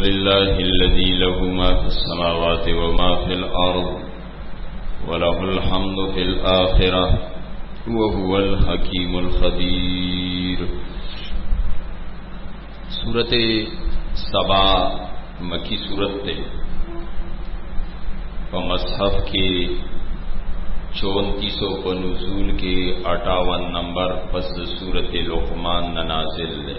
لله الذي له ما في السماوات وما في الأرض وله الحمد في الآخرة وهو الحكيم الخبير. سورة سبا مکی سورت تے مصحف کے 3400 پر نزول کے 58 نمبر پس سورت لقمان نازل ہے.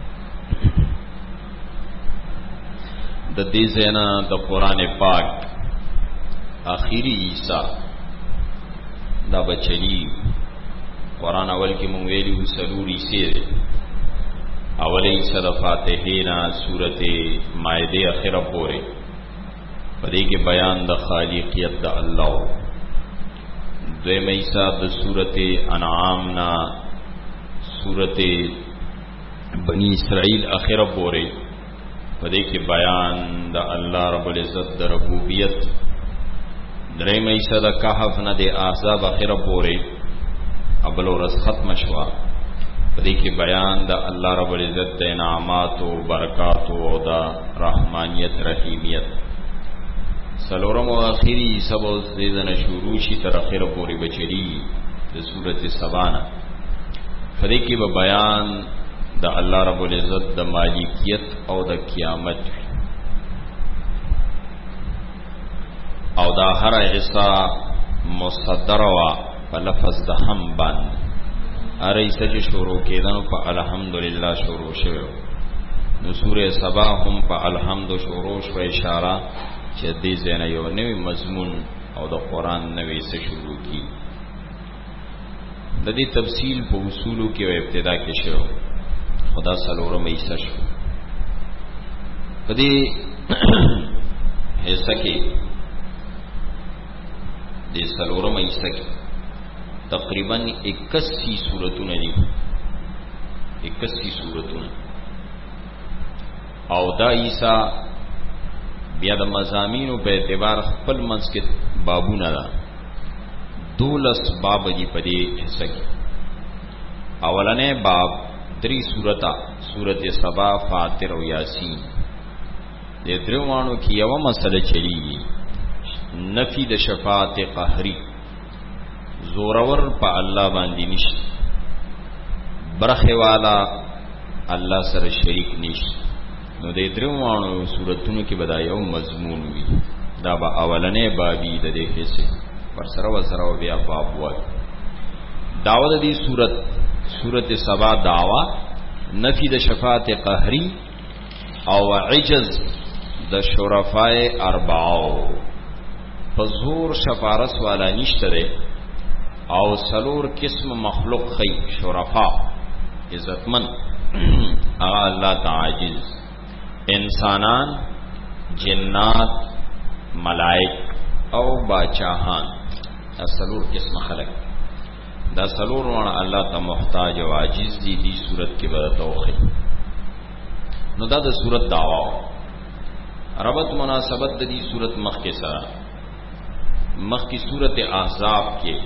د دې زینا د قران پاک اخیری عیسا دا بچلی قران اول کې مونږ ویلو سلوري سیر اول عیسا د فاتحه نا سورته مائده اخره پورې پدې کې بیان د خالقیت د الله. دویم عیسا د سورته انعام نا سورته بنی اسرائیل اخره پورې پدې کې بیان د الله رب العزت د ربوبیت. دریم عیسی د کهف نه د احزاب اخره پورې ابل ورځ ختم شوا پدې کې بیان د الله رب العزت د انعامات او برکات او د رحمانیت رحیمیت. سلورم او اخیری سبا زیدنه شروع شي تر اخره پورې بچری د سورته سبانه پدې کې به بیان دا اللہ رب العزت دا مالکیت او دا قیامت او دا ہر عیسا مصدر وا پا لفظ دا ہم باند ہر عیسا چی شروع کیدنو پا الحمدللہ شروع شویو نو سورہ سبا ہم پا الحمد شروع شو اشارہ چی دی زینا یو نوی مضمون او دا قرآن نوی سے شروع کی. دا دی تفصیل پا اصولو کی و ابتدا کی شو خدا سلورم عیسا شو پدی حصہ کی دی سلورم عیسا کی تقریباً 81 سورتون دی 81 سورتون او دا عیسا بیا دا مضامینو پہ اعتبار خپل منس کے بابو ندا 12 باب دی پدی حصہ کی. اولنے باب دری سورتا سورت سبا فاتر و یاسین دے دروانو کی یو مسئلہ چلی نفی د شفاعت قہری زورور پا اللہ باندی نشت برخی والا اللہ سر شریک نشت. نو دے دروانو سورتونو کی بدا یو مضمون وی دا با اولنے بابی دا دیکھے سے پر سرو سرو بیا باب وائی دعوت دی سورت سبا دعوی نفی د شفاعت قهری او عجز د شرفاء اربعو فزور شفارس والا نشته ده او سلور قسم مخلوق خی شرفاء عزتمن الله تعاجز انسانان جنات ملائک او باچاهان سلور قسم خلق دا سلور وانا اللہ تا محتاج و عاجز دی صورت کی بدا توخی. نو دا صورت دعوی ربط مناسبت دی صورت مخ کے سرا مخ کی صورت احزاب کے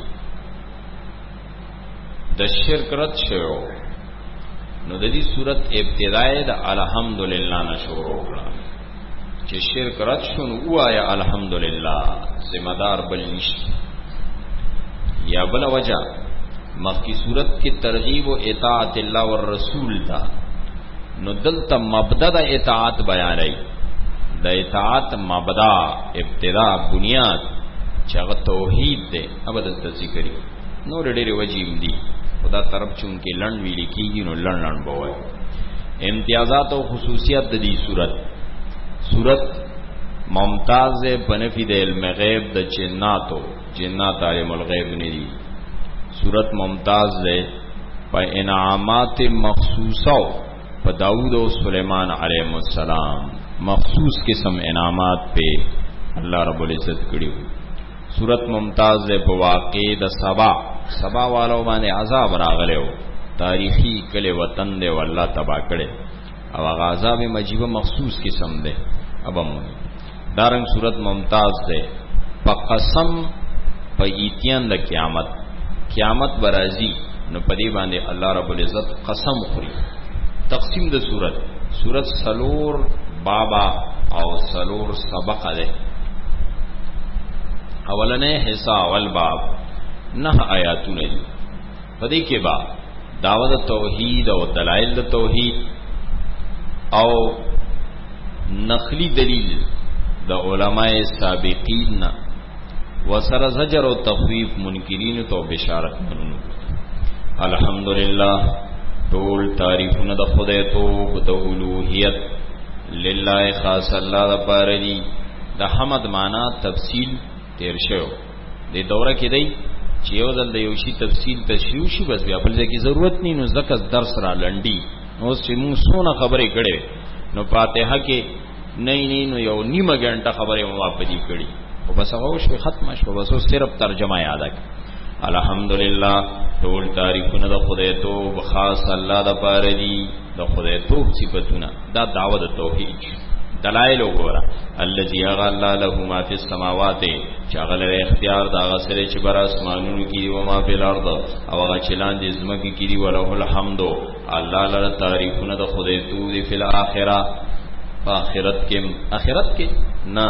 دا شرک رد شو نو دی صورت ابتدائی دا الحمدللہ نشورو چه شرک رد شو نو او آیا الحمدللہ زمدار بل نشت یا بلا وجہ مخی صورت کی ترغیب و اطاعت اللہ والرسول تا نو دلتا مبدا دا اطاعت بیان رئی دا اطاعت مبدا ابتدا بنیاد چاگا توحید دے اب دلتا ذکری نو ریڈیر وجیم دی خدا طرف چونکہ لن ویلی کی گی نو لن بوائے. امتیازات و خصوصیت دی صورت ممتاز بنفی دا علم غیب دا جنات عالم الغیب ندی. صورت ممتاز دے پا انعامات مخصوصو پا داود و سلیمان علیہ السلام مخصوص قسم انعامات پہ اللہ رب العزت کڑی ہوئی. صورت ممتاز دے پا واقع دا سبا والو باندے عذاب راغلے ہو تاریخی کلے وطن دے واللہ تباہ کڑے او عذاب مجیب مخصوص قسم دے. اب امونی دارنگ صورت ممتاز دے پا قسم پا ایتیان دا قیامت برازی نو پدی باندے اللہ رب العزت قسم خوری. تقسیم دا صورت سلور بابا او سلور سبق ده. اولنې حصہ اول باب 9 آیاتونه دي. پدې کې با دعوت توحید او دلائل د توحید او نقلی دلیل د علماء سابقین وسر زجر او تخویف منکرین تو بشارت منو. الحمدللہ ټول تعریفونه د خدای توب د اولوہیت لله خاص الله د پاره دي. د حمد معنا تفصیل تیر شو د دوره کې دی چې یو ځل د یو شی تفصیل تشریح شي بس بیا بل ځکه ضرورت نه نو ځکه درس را لنډي نو چې موږ سونه خبرې کړې نو فاتحه کې نه نو یو نیمه غنټه خبرې مو واپدې کړې او بس هغه شو ختم شو بس صرف ترجمه یاد کړه. الحمدللہ ټول تعریفونه د خدای توب خاص الله د پاره دي. د خدای توب صفاتونه دا دعوت توحید دلائل وګوره. الذي غلا له ما فی السماوات شغل اختیار دا غسر چې بر اسمانونو کې او ما فی الارض او هغه چې لاندې زمکه کې دی وله الحمد الله لره تعریفونه د خدای توب دی. فی الاخره آخرت کې نه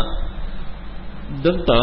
دلته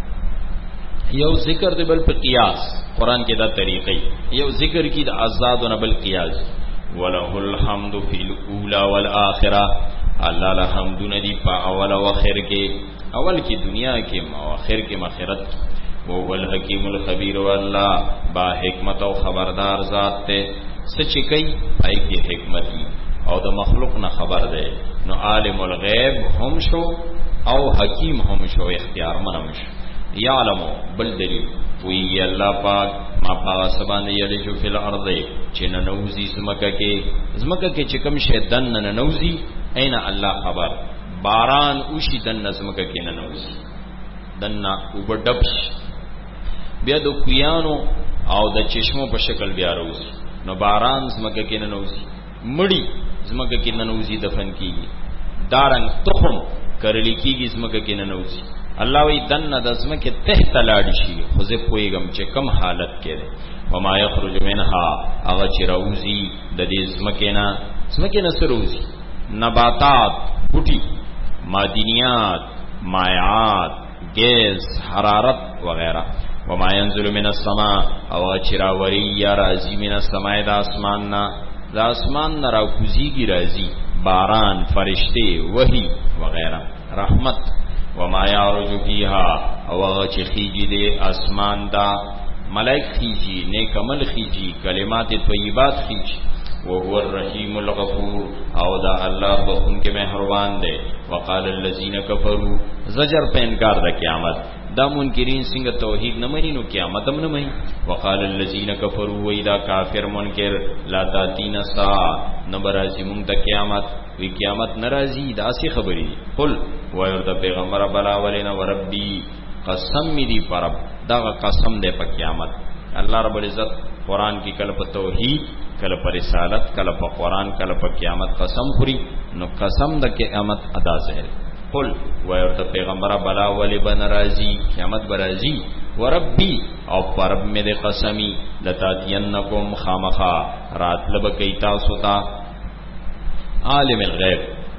یو ذکر دی بل په قیاس. قران کې دا طریقې یو ذکر کې د آزاد او بل قیاس. وله الحمد فی الاولى والآخرة الله الحمد ندی په اول او اخر کې. اول کې دنیا کې او اخر کې آخرت. او ول حکیم الخبیر والله با حکمت او خبردار ذات ته سچ کوي پای کې حکمت او د مخلوق نه خبر ده. نو عالم الغیب هم شو او حکیم هم شو اختیار من هم شو. یعلمو بل دلیل وی الله پاک ما پاک سبحانه یلی جو فی الارض چې ننوزی زمکه کې چې کوم شی دن ننوزی اين الله خبر. باران اوشي دن زمکه کې ننوزی دن وبډبش بیا د کویانو او د چشمو په شکل بیا روزي. نو باران زمکه کې ننوزی مړی زمکه کې ننوزی دفن کیږي. دارنګ تخم کرلی کیږي زمکه کې ننوزی. الله وی دن د زمکه تحت لاړ شي خو زه پویګم چې کم حالت کې ده. وما یخرج منها هغه چې راوزی د دې زمکه نه سروزی نباتات بوټي معدنیات مایعات گیس حرارت وغیرہ. وما ينزل من السماء او چې راوري یا راځي من السماء د اسمان نه راکوزیږي راځي باران فرشته وحی وغیرہ رحمت. وما يعرج فيها او چې خيجي دي اسمان دا ملائک خيجي نیک عمل خيجي کلمات طیبات خيجي. وهو الرحیم الغفور او دا الله بخون کې مهربان دی. وقال الذين كفروا زجر په انکار د قیامت. دا منکرین څنګه توحید نه مني نو قیامت هم نه مني. وقال الذين كفروا واذا کافر منکر لا تاتینا الساعه نبرازی مونږ د قیامت وی قیامت ناراضی دا سی خبرې. قل وایو د پیغمبر بلا ولنا وربی قسم می دی پر دا قسم دی په قیامت. الله رب العزت قران کې کله په توحید کله په رسالت کله په قران کله په قیامت قسم خوري. نو قسم د قیامت ادا ظاهر. قل وایو د پیغمبر بلا ولی بنرازی قیامت برازی وربی او پرب می دی قسمی لتاتینکم خامخا رات لب کی تاسو تا عالم الغیب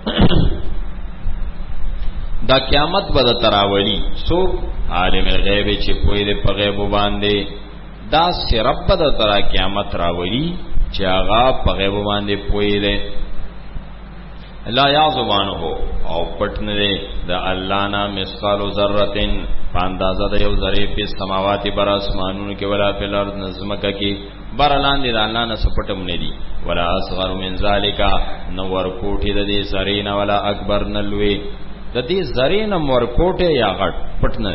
دا قیامت بد تراولی سو عالم الغیب چې پوی دې په غیب باندې دا سرب بد ترا قیامت راولی چې هغه په غیب باندې پوی دې لا یعذبانه او پټنه دې د الله نا مثقال ذره پاندازه د یو ذره په سماوات بر اسمانونو کې ولا په الارض نظمکه کې برلان دي د الله نه سپټم نه دي. ولا اصغر من ذالک نو ور کوټه د دې زرین ولا اکبر نلوي د دې زرین مور کوټه یا غټ پټنه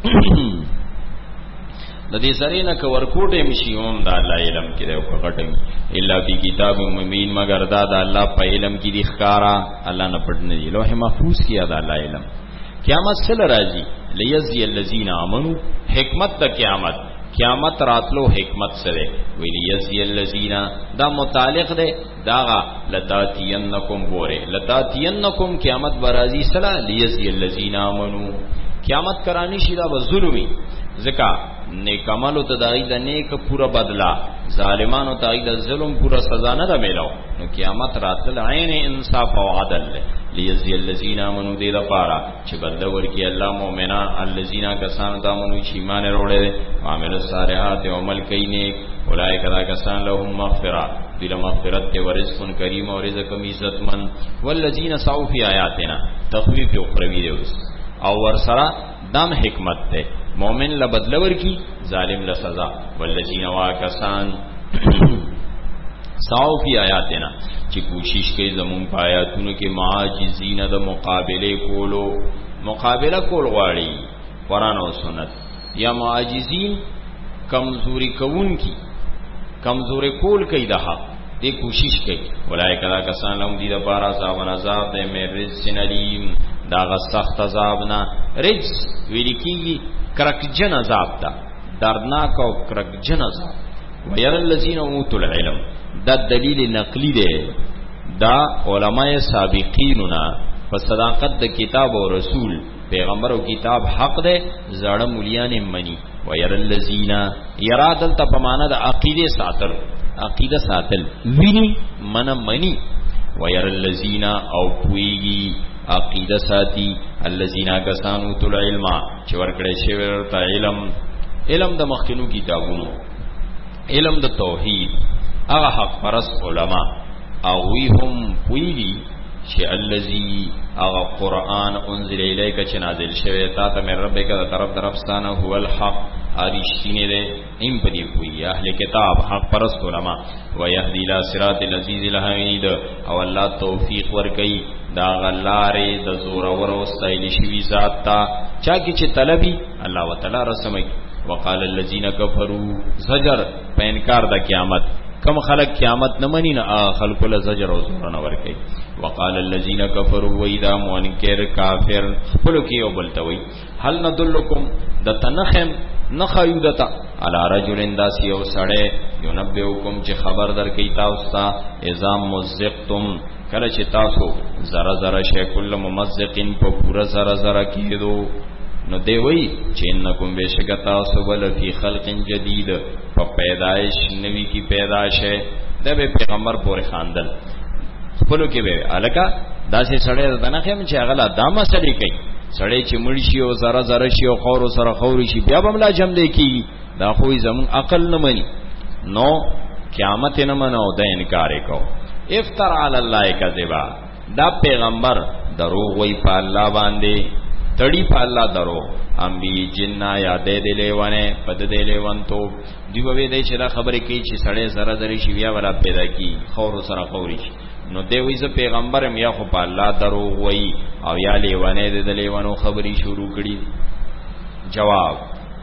د دې زرین ک ور کوټه مشيوم د الله علم کې او غټم الا فی کتاب مبین مگر دا د الله په علم کې دي ښکارا الله نه پټنه دي لوح محفوظ کې د الله علم. قیامت سره راځي لیزی الذین آمنوا حکمت د قیامت راتلو حکمت سره ویلی یزی الذین دا متعلق ده داغا لتاتینکم بوره لتاتینکم قیامت برازی سره لیزی الذین آمنوا قیامت کرانی شي دا ظلمي زکا نیک عملو تدائی دا نیک پورا بدلا ظالمانو تدائی دا ظلم پورا سزا نه دا میلاو. نو قیامت راتل عین انصاف او عدل لے لیجزی الذین آمنوا دې لپاره چې بدل ورکړي الله مؤمنان الذین کسان ته آمنوا چې ایمان وروړي عامل الصالحات او عمل کوي نیک اولئک دا کسان لهم مغفرہ دل مغفرت ته ورزق کریم او رزق عزت من والذین سعوا فی آیاتنا تخویف اخروی دی او ورسره دام حکمت ته مومن له بدل ورکی ظالم له سزا والذین واکسان سعوا فی آیاتنا چې کوشش کوي زمون په آیاتونو کې معاجزین د مقابله کول غواړي قرآن او سنت یا معاجزین کمزوری کون کی کمزوری کول کوي د حق دې کوشش کوي ولای کلا کسان لهم دي د بار عذاب دې مې رجس نلیم دا غ سخت عذاب نه رجس ویل کیږي کرکجن عذاب دا دردناک او کرکجن عذاب وير الذين اوتوا العلم دا دلیل نقلی دی دا علماء سابقیننا په صداقت د کتاب او رسول پیغمبر او کتاب حق دی زړه مولیان منی وير الذين يرادل ته په معنا د عقیده ساتل ویني منی وير الذين او پویږي عقیده ساتي الذين كسانوا تل علم چې ورکړې شی ورته علم د مخکینو کتابونو علم د توحید هغه حق پرست علما او وی هم پویږي چې الذي هغه قران انزل الیک چې نازل شوی تا ته مې ربک د طرف درفستانه هو الحق ارشتینه دې ایم پدی پوی اهل کتاب حق پرست علما ويهدي الى صراط العزيز الحمید او الله توفیق ورکي دا غلارې د زور اور او استایل شوی ذات تا چا کی چې طلبي الله وتعالى رسمي وقال الذين كفروا زجر په انکار د قیامت کم خلق قیامت نه منی نه خلق له زجر او زور نه ور کوي وقال الذين كفروا واذا منکر کافر خپل کې او بلتوي هل ندلکم د تنخم نخیودتا علی رجل داسی او سړی ينبئکم چې خبر درکې تاسو ته اذا مزقتم کله چې تاسو زره زره شی کله ممزقین په پورا زره زره کېدو نو دی وی چې انکم بشکتا سبل فی خلق جدید په پیدائش نوی کی پیدائشه د پیغمبر پورې خاندل خپلو کې به الکا داسې سړی د نخم چې هغه دا مسلې کوي سړی چې مړ شي او زره زره شي او خور سره خور شي بیا به ملا جمع دی کی دا خو زمون عقل نه مني نو قیامت نه منو د انکار کو افتر علی الله کذبا دا پیغمبر دروغ وی په الله باندې تړي په الله درو امبي جننا یادې دې لیوانه پد دې لیوانتو دیو وې دې چې دا خبرې کوي چې سړی زره زره شي بیا ولا پیدا کی خور سره خوري نو دی وې ز پیغمبرم یا خو په الله دروغ وی او یا لیوانه دې لیوانو خبري شروع کړي جواب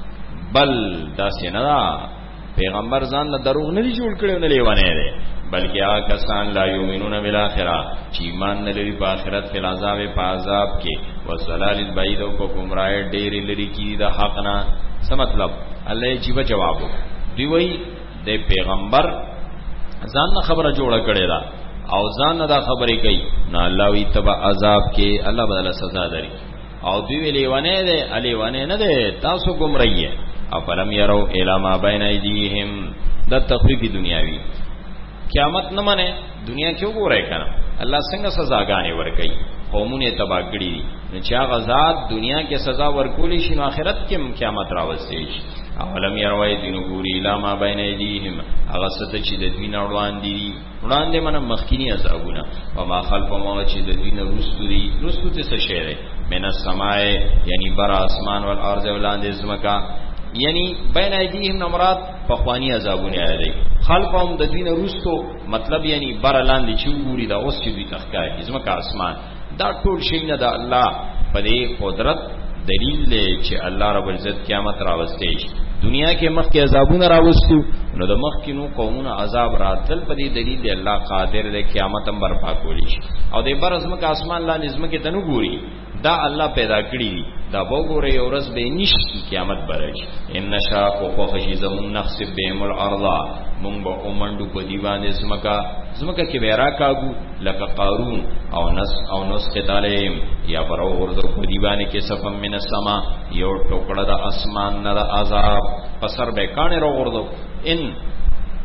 بل دا سينه پیغمبر ځان له دروغ نه جوړ کړي نه لیوانه دې بلکې هغه کسان لا یؤمنون بالآخرة چې ایمان نه لري په آخرت په عذاب په عذاب کې وسلال البعید او گمراه ډېر لري کې د حق نه څه مطلب الله جیب جواب دی وی د پیغمبر ځان نه خبره جوړه کړي دا او ځان نه دا خبرې کوي نه الله وی تبع عذاب کې الله بدل سزا دري او دی ویلې ونه ده علی ونه نه ده تاسو گمراهی افلم يروا الى ما بين ايديهم د تخفیف دنیاوی قیامت نه منه دنیا کې وګورای کنه الله څنګه سزاګانې ورکړي قومونه تباہ کړي نو چې هغه ذات دنیا کې سزا ورکولې شي نو آخرت کې قیامت راوستي شي اولم يروي دین ګوري لا ما بین ایدیهم هغه ست چې د دین وړاندې منه مخکینی عذابونه او ما خلف ما چې د دین رستو څه شي ده من السماء یعنی بر اسمان او الارض ولاندې زمکا یعنی بین ایدیهم نمرات پخوانی عذابونه علی خلقهم د دین رستو مطلب یعنی بر لاندې چې ګوري دا اوس چې دوی تخکای زمکا اسمان دا ټول شي نه د الله په دې قدرت دلیل دی چې الله رب العزت قیامت راوستي دنیا کې مخکې عذابونه راوستو نو د مخکینو قومونو عذاب راتل په دې دلیل دی الله قادر دی قیامت هم برپا کولی شي او د بر ازمکه اسمان لا نظم کې تنو ګوري دا الله پیدا کړی دا وګوري او رز به نشي قیامت برش ان نشا کو خوشی زمون نخسب بهم الارض مونږ به اومندو په دیوان زمکه کې بیرا کاغو لکه قارون او نس قتالهم یا برو ورځو په دیوان کې صفم من السما یو ټوکړه د اسمان نه د عذاب پسر به کانه رو ورځو ان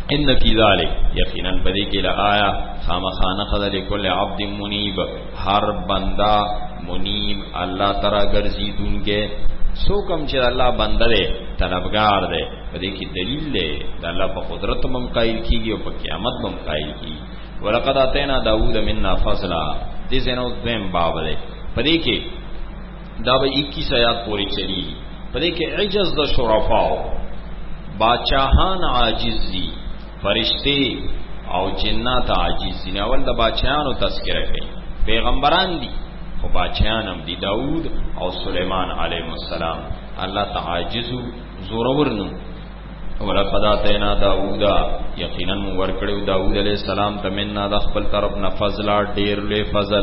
ان فی ذلک یقینا بدی کې لآیا خامخانه خذ لكل عبد منیب هر بندا منیب الله تعالی ګرځیدونکې سوکم چې الله بنده دی طلبگار دی بدی کې دلیل دی د الله په قدرت هم قائل کیږي او په قیامت هم قائل کیږي ولقد اتینا داوود منا فضلا دې زنو دیم باب دی بدی کې دا به 21 آیات پوری چلی بدی کې عجز د شرفاو باچاهان عاجز دي فرشتي او جنات عاجز دي اول د باچانو تذکرہ کوي پیغمبران دي خو باچان هم دي داوود او سليمان عليهم السلام الله تعاجز زورور نو ولقد اتینا داوود یقینا ورکړو داوود عليه السلام تمنا د خپل طرف نه فضل ډیر له فضل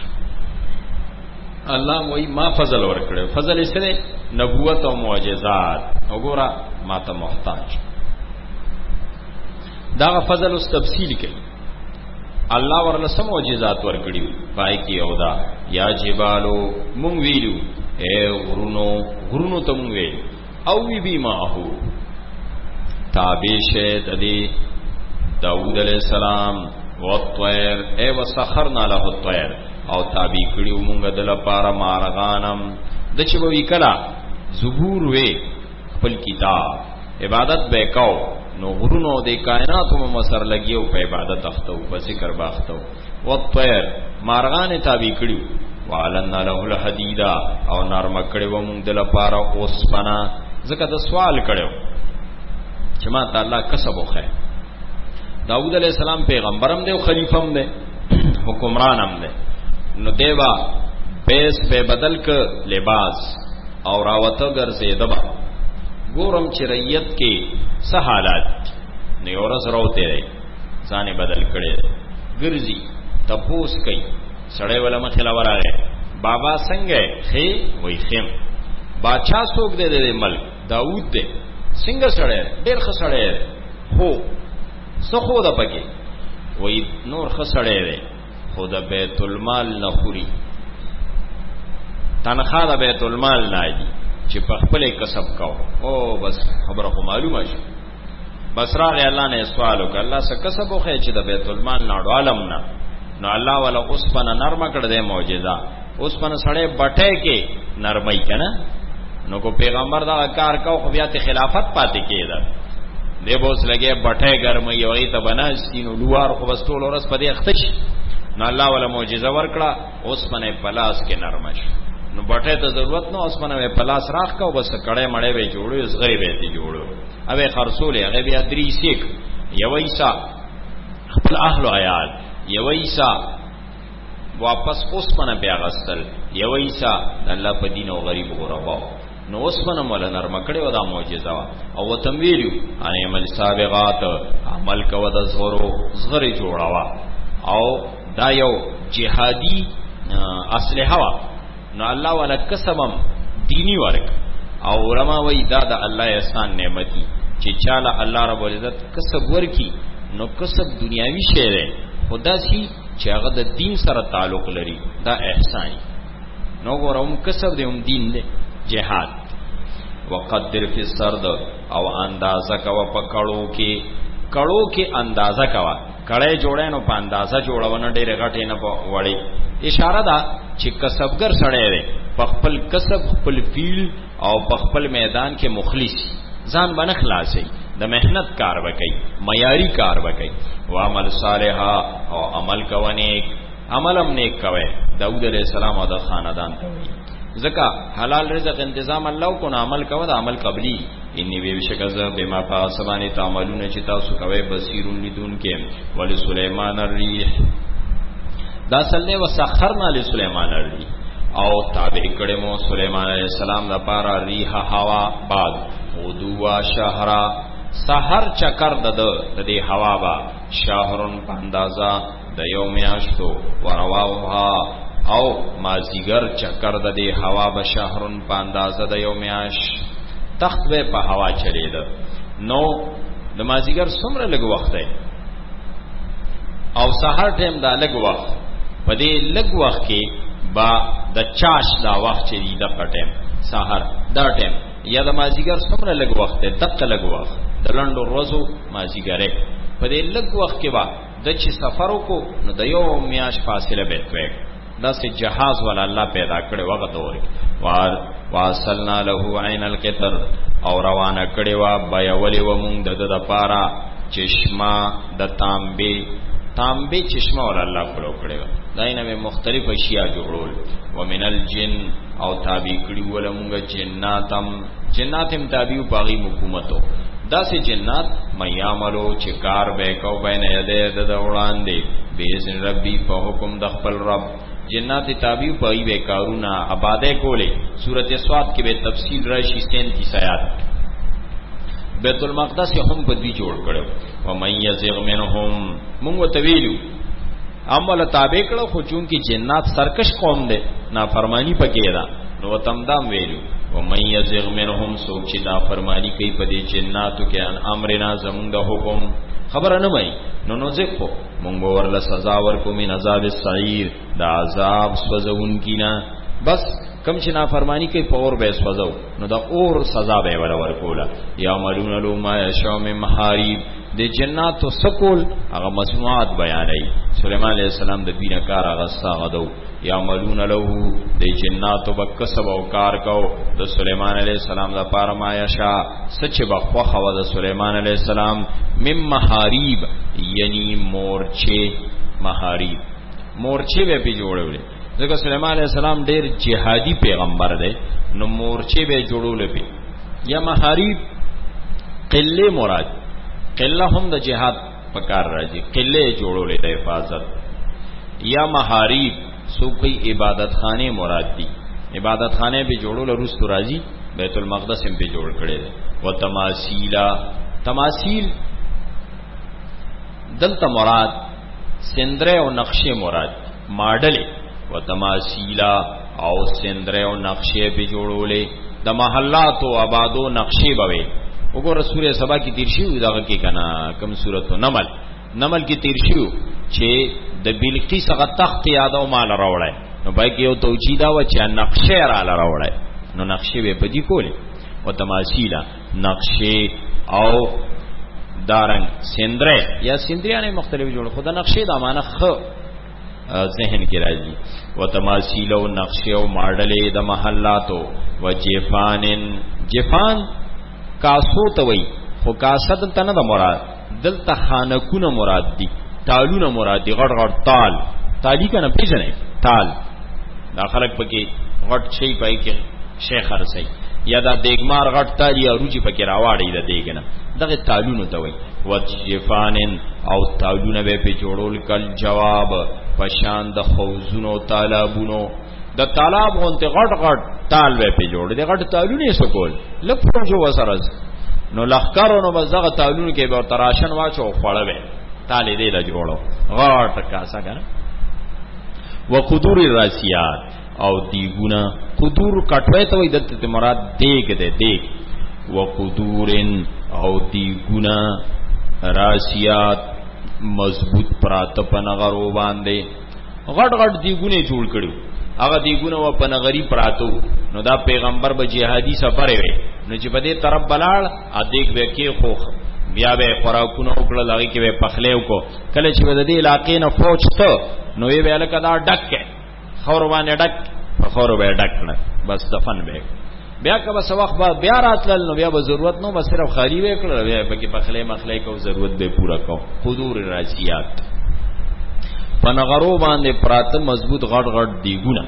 الله وای ما فضل ورکړو فضل استره نبوت او معجزات وګوره ما ته محتاج دا فضل اوس تفصیل کوي الله ورله سم معجزات ورکړي پای کې او دا یا جبالو مونږ ویلو اے غرونو ته مونږ ویلو او وی بی ماهو تابع دی داوود علیہ السلام والطير اے وسخرنا له الطير او تابع کړیو مونږ د لپاره مارغانم د چې وی کلا زبور وې خپل کتاب عبادت وکاو نو غرونو د کائنات هم مسر لګیو په عبادت اختو په ذکر باختو والطير مارغان تابع کړیو والنا له الحديدا او نرم کړیو مونږ د لپاره اوس پنا ځکه د سوال کړیو چې ما تعالی کسب وخه داوود علیہ السلام پیغمبرم دی او خلیفم دی حکمرانم دی نو دیوا بیس به بدل ک لباس او راوته ګرځیدبا ګورم چې ریت کې څه حالات نه اورس راوته دی ځانه بدل کړي ګرځي تپوس کوي سړی ولا مخلا وراغه بابا څنګه خې وای خیم باچا څوک دی د ملک داوود دی څنګه سړی ډېر ښه سړی هو څه خو دا پکې وای نور ښه سړی دی خو د بیت المال نه خوري تنخواه د بیت المال نه دی چې په خپل کسب کاو او بس خبره خو معلومه شي بس راغی الله نه سوال وکړ الله څه کسب وخی چې د بیت المال نه عالم نه نو الله ولا اوس پنه نرمه کړ دې معجزه اوس پنه سړی بټه کې نرمۍ کنه نو کو پیغمبر دا کار کو خو بیا ته خلافت پاتې کېده دی بوس لګي بټه ګرمۍ او ته بناستینو لوار خو بس ټول ورځ په دې اختش نو الله ولا معجزه ورکړه اوس پنه پلاس کې نرمش نو بټه ته ضرورت نو اوس پنه پلاس راخ کو بس کړه مړې وې جوړو اس غریب ته جوړو اوی خرصول هغه بیا درې سیک یو ایسا خپل اهل عیال یو ایسا واپس اوس پنه بیا غسل یو ایسا الله په دین او غریب غربا نو اوس پنه مولا نرم کړي ودا معجزه او وتم ویلو ان عمل سابقات عمل کو د زغری جوړاوا او دا یو جهادي اسلحه وا نو الله ولا قسمم دینی ورک او علماء وی دا د الله احسان نعمتي چې چاله الله رب العزت کسب ورکی نو کسب دنیاوی شی ده خدا سي چې هغه د دین سره تعلق لري دا احسان نو ګورم کسب دې هم دین ده جهاد وقدر فی السرد او اندازه کوا په کړو کې اندازه کوا کړه جوړه نو په اندازه جوړونه ډېر غټه نه وړي اشاره ده چې کسبګر سړی دی په خپل کسب خپل فیل او په خپل میدان کې مخلص ځان باندې خلاصي د مهنت کار وکي معیاري کار وکي او عمل صالحا او عمل کوي عملم نیک کوي داوود علیہ السلام او د خاندان ته وي زکا حلال رزق انتظام الله کو عمل کوي د عمل قبلی انی وی شکز بما فاسبانی تعملون چې تاسو کوي بصیرون لیدون کې ول سليمان الريح دا سلنه وسخرنا لسليمان الريح او تابع کړه مو سليمان عليه السلام لپاره ریح هوا باد غدوا شهرا سحر چکر د دې هوا با شهرن پاندازا د یوم یاشتو ورواوها او مازیګر چکر د دې هوا به شهرن پاندازه د یوم یاش تخت به په هوا چلید نو د مازیګر څومره لږ وخت دی او سحر ټیم دا لږ وخت په دې لږ وخت کې با د چاش دا وخت چې د پټم سحر دا ټیم یا د مازیګر څومره لږ وخت دی دقه لږ وخت د لندو ورځو مازیګره په دې لږ وخت کې با د چې سفر وکړو نو د یو میاش فاصله به توي دا سه جهاز ولا الله پیدا کړي وغه دور واصلنا له عین القطر او روانه کړي وا بیا ولي و مونږ د پارا چشمه د تانبه چشمه ور الله کړو کړي داینه به مختلف اشیاء جوړول ومن الجن او تابع کړي ول مونږ جناتم تابع باغی حکومتو دا سه جنات مېاملو چې کار به کو بین یده د وړاندې باذن ربي په حکم د خپل رب جنات تابع پای به کارونه آباده کوله سورته سواد کې به تفصیل راشي 37 آیات بیت المقدس هم په دې جوړ کړو و مَن یزغ منهم موږ تویلو عمل تابع کړو خو چون کې جنات سرکش قوم دي نافرمانی پکې ده نو تمدام ویلو و مَن یزغ منهم سوچ چې نافرمانی کوي په دې جناتو کې ان امرنا زمونږ د حکم خبره نه وای نو ځکه مونږ ورله سزا ورکو من عذاب السعیر دا عذاب سوزون کینا بس کم چې نافرمانی کوي په اور به سوزو نو دا اور سزا به ورکولا یا ملون لو ما یشاء من محارب د جناتو سکول هغه مسموعات بیانای سليمان علیہ السلام د دینه کار هغه ساغدو یا ملون له د جناتو بکسب او کار کو د سليمان علیہ السلام د پاره ما یشاء سچ بخوا خو د سليمان علیہ السلام مم محارب یعنی مورچه به پی جوړول ځکه سليمان علیہ السلام ډیر جهادي پیغمبر دی نو مورچه به جوړول پی یا محارب قله مراد قله هم د جهاد پکار راځي قله جوړولې د حفاظت یا محارب سو کوئی عبادت خانه مراد دي عبادت خانه به جوړول رستو راځي بیت المقدس هم به جوړ کړي دي و تماثیل دلته مراد سندره او نقشه مراد ماډل و تماثیل او سندره او نقشه به جوړولې د محلات او آبادو نقشه بوي وګوره سوره سبا کی تیر شیو دغه کې کنا کم سورته نمل کی تیر شیو چې د بلقیس هغه تخت یادو مال راوړای نو بای کې یو توجیدا و چې نقشه را راوړای نو نقشه به پدی کوله او تماثیلا نقشه او دارنګ سندره یا سندریانه مختلف جوړ خدا نقشه د امانه خ ذهن کې راځي و تماثیل او نقشه او ماډلې د محلاتو و جفان کاسو ته وای خو کاسد ته نه د مراد دلته خانکونه مراد دي تالونه مراد دي غړ تالی کنه پیژنې تال دا خلک پکې غټ شي پای کې شیخ ارسي یا دا دیګمار غټ تالی او روجي پکې راواړي د دیګنه دغه تالونو ته وای و جفانن او تالونه به په جوړول کل جواب پشان د خوزونو تالابونو د تالاب غونته غټ تال به په جوړ دي غټ تالونه سکول لکه جو وسرز نو لخرونو بزغه تالونه کې به تراشن واچو خړوي تالې دې لا جوړو غټ کاسا کنه وقدور الراسيات او دیګونه قدور کټوي ته وي دته مراد دیګ دې دیګ وقدورن او دیګونه راسيات مضبوط پراته پنغرو باندې غټ دیګونه جوړ کړو هغه دیګونه و پنغری پراتو نو دا پیغمبر به جهادي سفر وي نو چې په دې طرف بلاړ ا دیګ به کې خوخ بیا به خوراکونه وکړه لغې کې به پخلیو کو کله چې د دې علاقې نه فوج ته نو یې ویل کدا ډک خور باندې ډک خور به ډک نه بس دفن به بیا که بس وخت بیا راتل نو بیا به ضرورت نو بس صرف خالی وکړه بیا پکې پخلې مخلې کو ضرورت به پورا کو حضور راسيات پنغرو باندې پراته مضبوط غټ دیګونه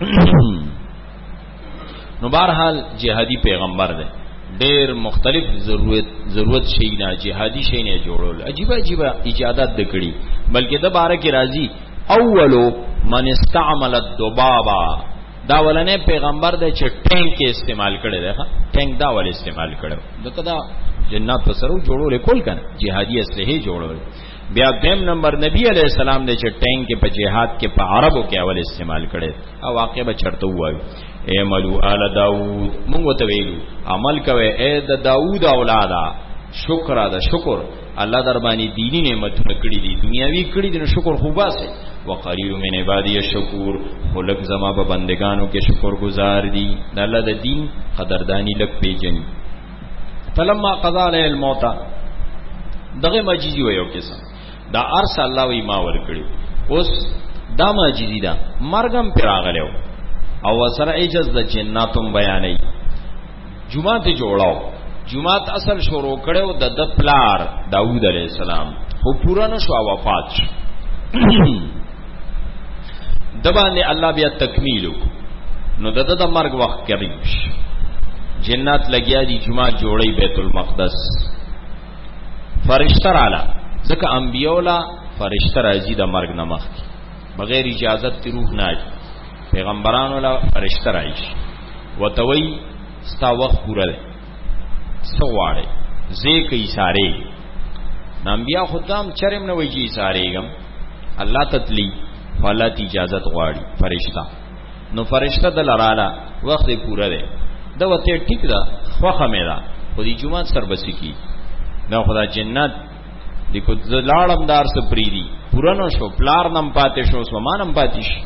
نو بهرحال جهادي پیغمبر دی ډېر مختلف ضرورت شي نه جهادي شي نه جوړول عجیب ایجادات دکړي بلکې د باره کې راځي اولو من استعمل الذبابا دا ولنه پیغمبر دی چې ټینک استعمال کړي دی ټینک دا ول استعمال کړو دغه دا جنات په سره جوړول کول کنه جهادي اسلحه جوړول بیا دیم نمبر نبی علیہ السلام نے چې ټینک په جهاد کې په عربو کې اول استعمال کړي او واقع به چرته وایي اے ملو آل داود موږ ته ویلو عمل کوي اے د داود اولادا شکر الله در باندې دینی نعمتونه کړی دي دنیاوی کړی دي نو شکر خوبه سي وقلیل من عبادی الشکور خلق زما په بندگانو کې شکر گزار دي د الله د دین قدردانی لک پیجن فلما قضى عليه الموت دغه معجزي و یو قسم دا ارس الله وی ما ور کړی اوس دا معجزي دا مرګم پراغلو او سره ایجز د جناتم بیانې جمعه ته جوړاو جمعه اصل شروع کړو د پلار داوود علیہ السلام خو پورا نشو وفات دبانې الله بیا تکمیل نو د مرګ وخت قریب جنات لګیا دي جمعه جوړي بیت المقدس فرشتہ رااله ځکه انبیاء لا فرشتہ راځي د مرګ نه مخکې بغیر اجازت تی روح نه پیغمبرانو لا فرشتہ راځي وتوي ستا وخت پورا دی سواړي زه کوي ساره انبیاء خدام چرم نه وایي سارهګم الله تتلی فالات اجازت غواړي فرشتہ نو فرشتہ د لراله وخت پورا دی دا وته ټیک دا خوخه مې دا خو دې جمعه سر بسی کی دا خدا جنت دې کو زلاړم دار سپریدي پورانو شو پلار نم پاتې شو سمانم پاتې شي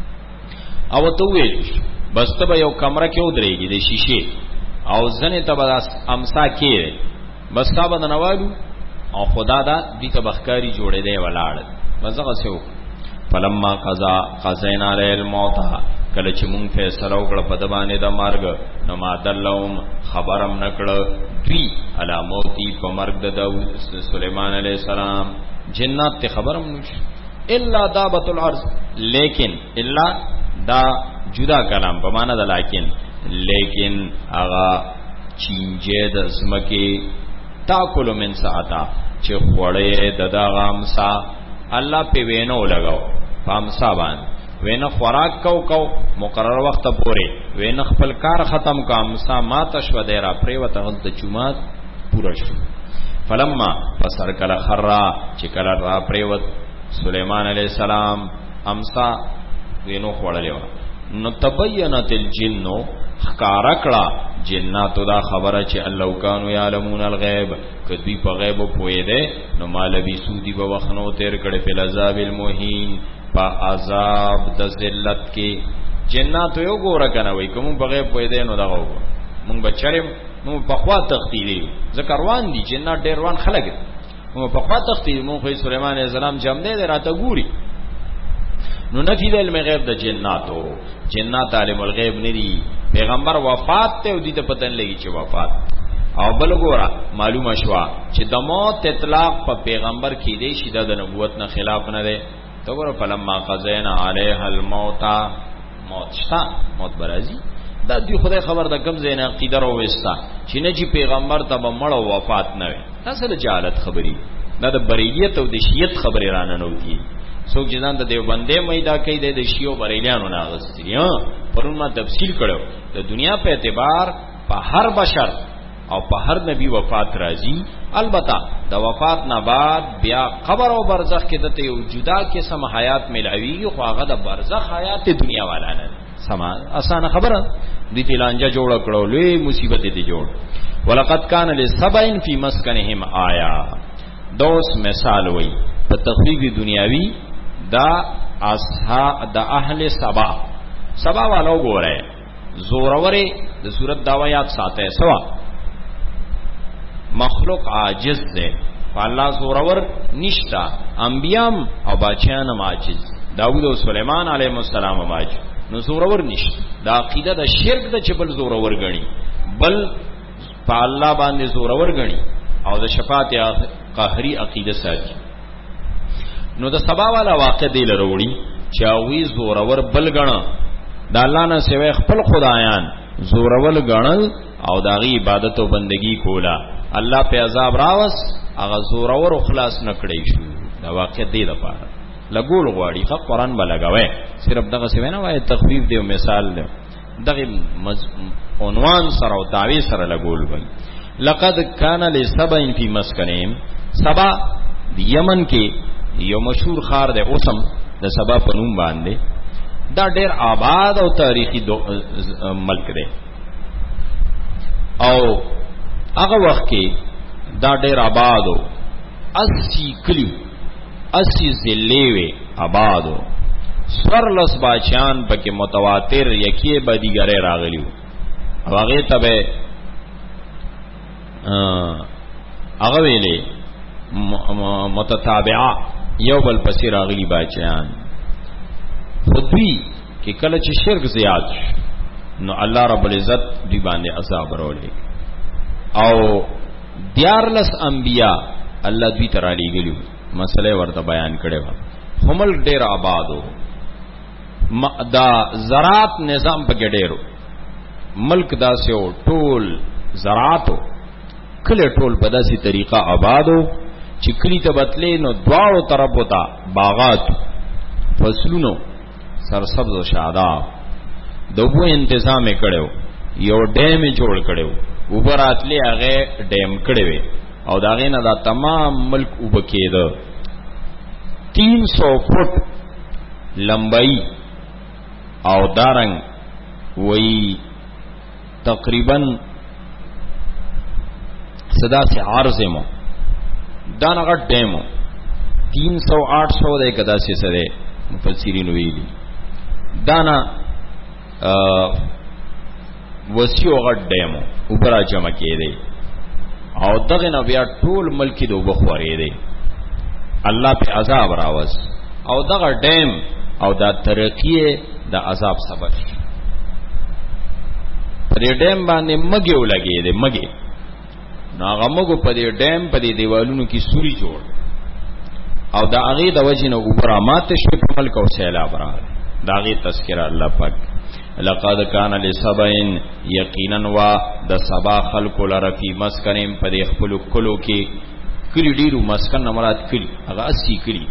او ته وې بس ته یو کمره کې ودرېږي د شیشه او ځنه ته بس امسا کې بس تا بدنوالو او خدا دا دې ته بخکاری جوړې دی ولاړ مزغه سو فلما قضینا علی الموت کله چې مونږ فیصله وکړه په دبانې د مرګ نو ما دلهم خبرم نکړه دوی علاموتی په مرګ د داوود سليمان علیہ السلام جنات ته خبرم نشي الا دابت الارض لیکن الا دا جدا کلام په معنا د لیکن اغا چینجه د زمکه تاکل من ساعتا چې خوړې د دا غامسا الله په وینو لگاو پامسا باندې وینه خوراک کو مقرر وخت پورې وینه خپل کار ختم کام سا مات شو دیرا پریوت غلط جمعات پورا شو فلما فسر کله خرا چې کله را پریوت سليمان علیہ السلام امسا وینو خوړلې نو تبینت الجن خکارکړه جناتو دا خبره چې الله کانوا یعلمون الغیب کدی په غیب پوی دی نو مالوی سودی په وخنو تیر کړي په عذاب المهین پا عذاب د ذلت کې جنات یو ګوره کنه وای کوم بغیر پوی دی نو دغه مونږ بچریم نو په خوا تختیلی ذکر روان دي جنات ډیر روان خلک نو په خوا تختیلی مونږ خو سليمان عليه السلام جام دی راته ګوري نو نفی د علم غیب د جناتو جنات عالم الغیب ندي پیغمبر وفات ته ودی ته پتن لګی چې وفات او بل ګوره معلومه شوا چې د موت اطلاق په پیغمبر کې دی شي د نبوت نه خلاف نه دی تو ګوره فلما قضینا علیها الموت موت شتا موت برازي دا دی خدای خبر د کم زین عقیده رو وستا چې نه چې پیغمبر ته مړ وفات نه وي تاسو له جهالت خبري دا د بریلیت او د شیعت خبره رانه نو کی څوک چې ځان د دیوبندې میدا کوي د شیعو بریلیانو نه غوستي پرون ما تفصیل کړو د دنیا په اعتبار په هر بشر او په هر نبی وفات راځي البته د وفات نه بعد بیا قبر او برزخ کې د یو جدا قسم حیات ملوي خو هغه د برزخ حیات دنیا والا نه سما اسانه خبره دي تلانجا جوړ کړو لوی مصیبت دي جوړ ولقد کان لسبعین فی مسکنهم آیا دوس مثال وای په تخفیف دنیاوی دا اصحاب د اهل سبا والو ګوره زوروري د صورت داوایات ساته سوا مخلوق عاجز ده فالله زورور نشتا انبیام او باچیان عاجز داوود او سليمان علیهم السلام عاجز نو زورور نشتا دا عقیده د شرک د چبل زورور غني بل په الله باندې زورور غني او د شفاعت قهري عقیده ساتي نو د سبا والا واقع دی لروړي چاوي زورور بل غنا د الله نه سوي خپل خدایان زورول غنل او داغي عبادت او بندگی کولا الله په عذاب راوس هغه زورور خلاص نکړي شو دا واقع دی لپاره لګول غواړي خو قرآن بلګوي صرف دغه څه نه وای تخفیف دی او مثال دی دغه عنوان سره او تعویذ سره لګول وای لقد کان لسبعین فی مسکنهم سبا یمن کې یو مشهور خار دی اوسم د سبا په نوم باندې دا ډیر آباد او تاریخي ملک دی او هغه وخت کې دا ډیر آباد او 80 کلی 80 ضلعې وي آبادو سرلس باچان پکې متواتر یکی بدیګره راغلیو هغه ته هغه ویلې متتابعه یو بل پسې راغلي باچیان خودوی کې کله چې شرک زیات نو الله رب العزت دی باندې عذاب راولي او دیارلس انبیاء الله دوی تر علی ګلو مسله ورته بیان کړي و همل ډیر آبادو دا زراعت نظام په ډیرو ملک داسو ټول زراعتو کله ټول په داسې طریقه آبادو چې کلی ته بتلې نو دواړو طرفو ته باغات فصلونو سرسبز او شاداب دوبو انتظام کړو یو ډیم جوړ کړو وبراتلې هغه ډیم کړو او داغه نه دا تمام ملک وبکېده 300 فٹ لمبائی او دارنگ وہی تقریباً صدا سے عارضے مو دانا غٹ ڈیمو 300-800 دے کدا سے سدے مفسرین ویلی دانا وسیع غټ ډیمو وبرا جمع کړي او دغه نو بیا ټول ملکی دو بخوري دي الله په عذاب راوس او دغه ډیم او دا ترقیه د عذاب سبب پر ډیم باندې مګي ولګي دي مګي ناغه مګو په دې ډیم په دې دیوالونو کې سوري جوړ او دا هغه د وجنه وبرا ماته شو په ملک او سیلاب را دا هغه تذکرہ الله پاک لقد كان لسبعين یقینا وا د سبا خلق لرفی مسکنم په خپل کلو کې کلی ډیرو مسکن مراد کلی هغه 80 کلی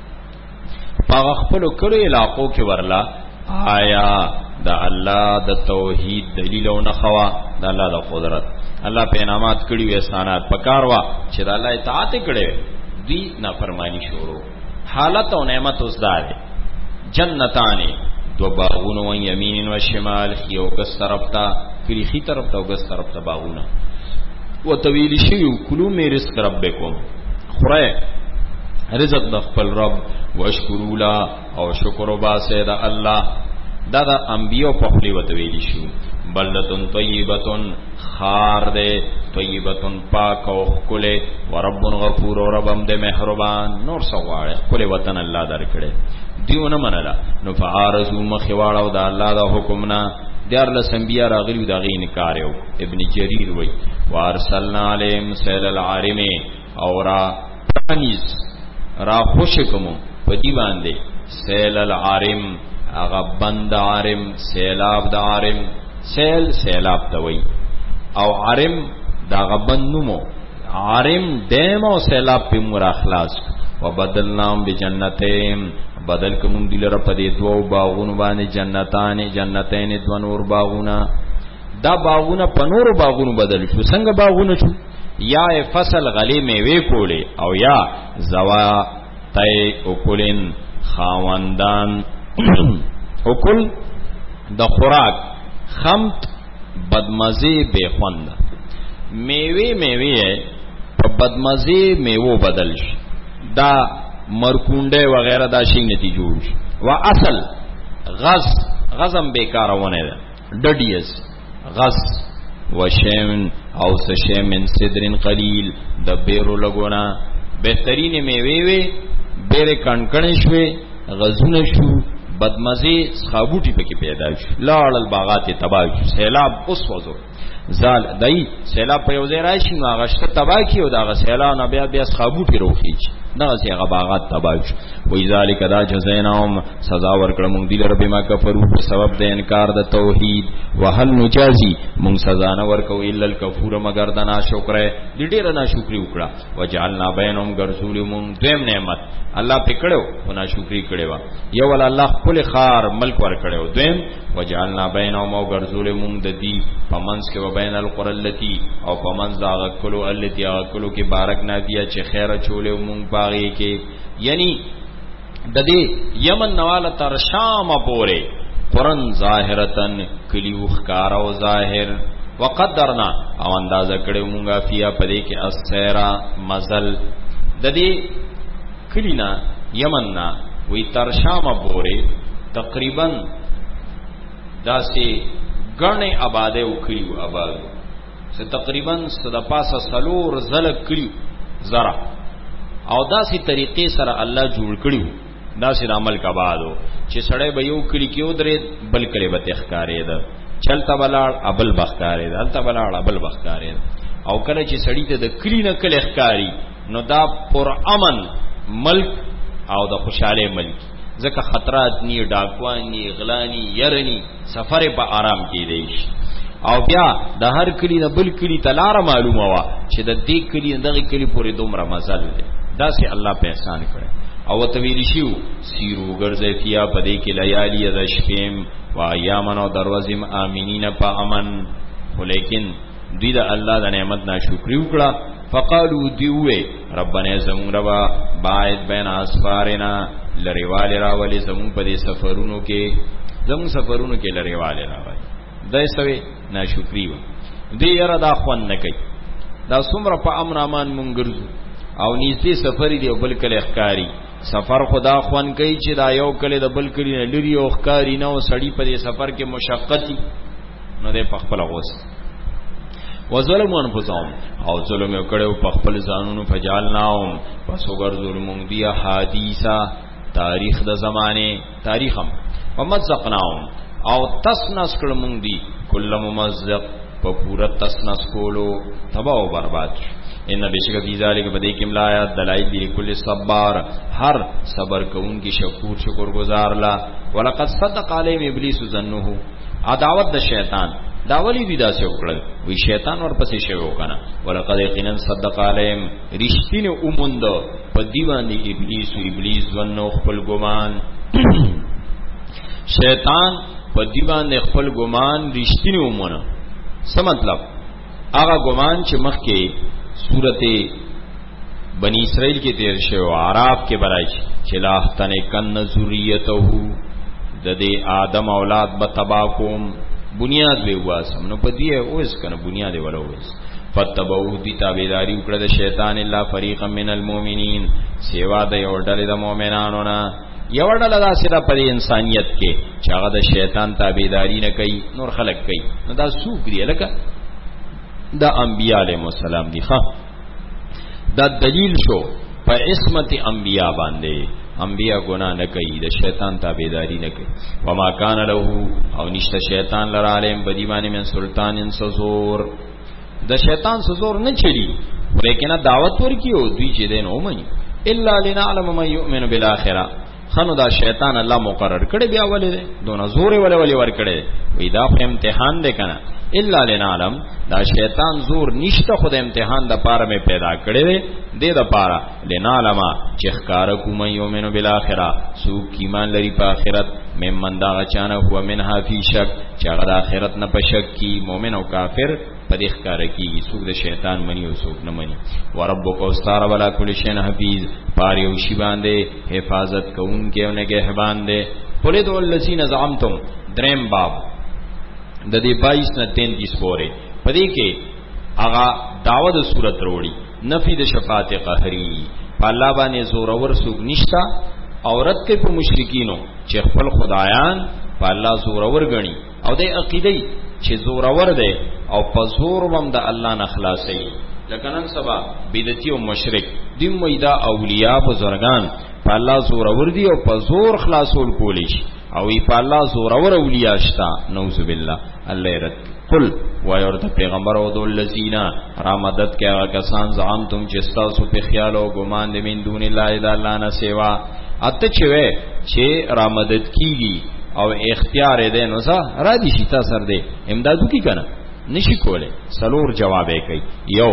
په خپل کلو علاقو کې ورلا آیا د الله د توحید دلیل او نخوا د الله د قدرت الله په انعامات کړي وې احسانات پکاروا چې د الله اطاعت کړي دی نافرمانی شروع حالت او نعمت اوس دار جنتانی دو باغونه و یمین و شمال یو کس طرف تا کلی خي طرف تا او کس طرف تا باغونه و طویل شیو کلو می رزق ربکم خوره رزق د خپل رب واشکروا له او شکر وباسه د الله دا د انبیو په خلی و طویل شو بلدتن طیبتن خار دے طیبتن پاک او کله ورب غفور او ربم دے مهربان نور سواړه کله وطن الله درکړي دیونه منلا نو فارزو مخواړه او د الله د حکمنا دیار لسنبیا راغلی دا غی انکار یو ابن جریر وای وارسلنا علیم سیل العارم اورا پانیز را خوشکمو پدی باندې سیل العارم اغا بند عارم سیلاب دا عارم سیل سیلاب دوی او عارم دا غبندنمو عارم دیم او سیلاب پی مرا خلاص و بدلنام بی جنتیم بدل کمون دیلر پا دی دو باغون بانی جنتین دو نور باغونا دا باغونا پا نور باغونو بدل شو سنگ باغونو شو یا فصل غلی میوے کولی او یا زوا تی اکلین خاوندان اکل د خوراک خمت بدمزی بے خوند میوے په بدمزی میوو بدل شي دا مرکونډه وغیرہ دا شي نتیجو شي وا اصل غزم بیکارونه ده ډډیس غز وشمن او سشمن صدرن قلیل د بیرو لګونا بهترین میوه وي بیره کڼکڼ شوي غزونه شو بدمزی خابوټی پکې پیدا شو لاړ الباغات تباہ شو سیلاب اوس وځو زال دای سیلاب په یو ځای راشي نو هغه شته تباہ کیو دا سیلاب نه بیا خابوټی روخیچ دغه سی هغه باغات تباہ شو وای ذالک دا جزایناهم سزا ورکړه مونږ دی لره بما کفرو په سبب د انکار د توحید وهل نجازی مونږ سزا نه ورکو الا الکفور مگر د ناشکر دې ډیر ناشکری وکړه وجعلنا بینهم غرسول مونږ دیم نعمت الله پکړو او ناشکری کړي وا یو ول الله خپل خار ملک ور کړو دیم وجعلنا بینهم غرسول مونږ د دې پمنس کې وبین القرى التي او پمنس دا غکلو التي غکلو کې بارک نادیه چې خیر چولې مونږ باغی کې یعنی د دې یمن نواله تر شام پورې قرن ظاهرتن کلیو خکار او ظاهر وقدرنا او اندازه کړو مونږه فیا پدې کې اسیرا مزل د دې کلینا یمن نا وی تر شام پورې تقریبا داسې ګڼې آباده او کلیو آباد څه تقریبا صد پاسه سلور زل کړي زرا او داسې طریقې سره الله جوړ کړیو داسې عمل کا بعدو چې سړی به یو کړي کې ودرې بل کړي به تخکارې ده چلتا بلاړ ابل بخکارې ده التا بلاړ ابل بخکارې ده او کله چې سړی ته د کړي نه کله ښکاری نو دا پر امن ملک او د خوشاله ملک ځکه خطرات نی ډاکوانی غلانی يرنی سفر په آرام کې دی او بیا د هر کلی نه بل کلی تلار معلومه وا چې د دې کلی دغه کلی پورې دومره مزل دی دا سي الله په احسان کړي او تویل شیو سیرو ګرځي فیا پدې کې لیالی د شپیم وا ایامن او دروازم امینین په امن ولیکن دوی د الله د نعمت ناشکری وکړه فقالو دیوه ربنا زمون ربا باید بین اسفارنا لریواله راولي زمون په دې سفرونو کې زمون سفرونو کې لریواله راولي دای سوي ناشکری و دې یره دا خوان نه کوي دا څومره په امن امان مونږ ګرځو او نږدې سفر دی بل کله ښکاری سفر خدا خوان کوي چې دا یو کله د بل کلی نه لري او ښکاری نه او سړی په دې سفر کې مشقتي نو دې په خپل غوس وظلم انفسهم او ظلم کړو په خپل ځانونو فجالناهم پس وګرځول مونږ دی حدیثا تاریخ د زمانه تاریخم ومزقناهم او تسنس کړه مونږ دی کله ممزق په پورا تسنس کولو تباہ او برباد ان بشک فی ذلک بدی کم لا آیات دلائل دی کل صبر هر صبر کون کی شکر گزار لا ولقد صدق علیهم ابلیس ظنه عداوت د شیطان داولی دی داسې وکړل وی شیطان ورپسې شوی وکنه ولقد یقینا صدق علیهم رښتینه اومند په دی باندې ابلیس ظنه خپل ګمان شیطان په دی باندې خپل ګمان رښتینه اومنه څه مطلب هغه ګمان چې مخکې سورته بنی اسرائیل کې تیر شوی اعراف کې برای چې لا تنکن ذریته د دې آدم اولاد به تباکوم بنیاد به واسم نو پدې اوس کنه بنیاد ولا اوس فتبو دي تابعداري وکړه د شیطان الا فريقا من المؤمنين سیوا د یو ډلې د مؤمنانو نه یو ډله دا سره پر انسانيت کې چې هغه د شیطان تابعداري نه کوي نور خلق کوي نو دا سوق دی لکه دا انبیاء علیهم السلام دي ښا دا دلیل شو په عصمت انبیاء باندې انبیاء گناہ نه کوي د شیطان تابعداري نه کوي وما کان له او نشته شیطان لره علیم بدیوانه من سلطان سزور د شیطان سزور نه چلی لیکن دعوت ورکیو دوی چې دین اومني الا لنعلم من يؤمن بالاخره خنو دا شیطان الله مقرر کړي بیا ولې دون زور ولې ور کړي وی دا په امتحان دی کنه الا لنعلم دا شیطان زور نشته خود امتحان د پاره مې پیدا کړي دې د پاره لنعلم چې ښکار کوم یومنو بالاخره سو کیمان لري په آخرت ممن دا اچانه هو منها فی شک چې هغه د آخرت نه په شک کی مؤمن او کافر په دې ښکار کی سوق د شیطان منی او سوق نه منی وربک استار ولا کل شین حفیظ پاره او شی باندې حفاظت کوونکې او نگهبان دې قل ادعوا الذین زعمتم دریم باب د دې 22 نه 33 پورې پدې کې هغه داوود صورت وروړي نفی د شفاعت قهری په الله باندې زور اور سوق نشتا عورت کې په مشرکینو چې خپل خدایان په الله زور اور غني او د عقیده چې زور اور دی او په زور هم د الله نه خلاصي لکه نن سبا بدعتي او مشرک دیم وېدا اولیاء بزرگان په الله زور اور دی او په زور خلاصول کولی او په الله زور اور اولیاء شتا نعوذ بالله الله رد قل وایورت پیغمبر او دول الذین را مدد کې هغه کسان زعمتم چې تاسو په خیال او ګمان د من دون الله الا الله نه سیوا اته چې را مدد کیږي او اختیار دې نو ځه را دي شي تاسو سر دې امدادو کی کنه نشي کوله سلور جواب یې کوي یو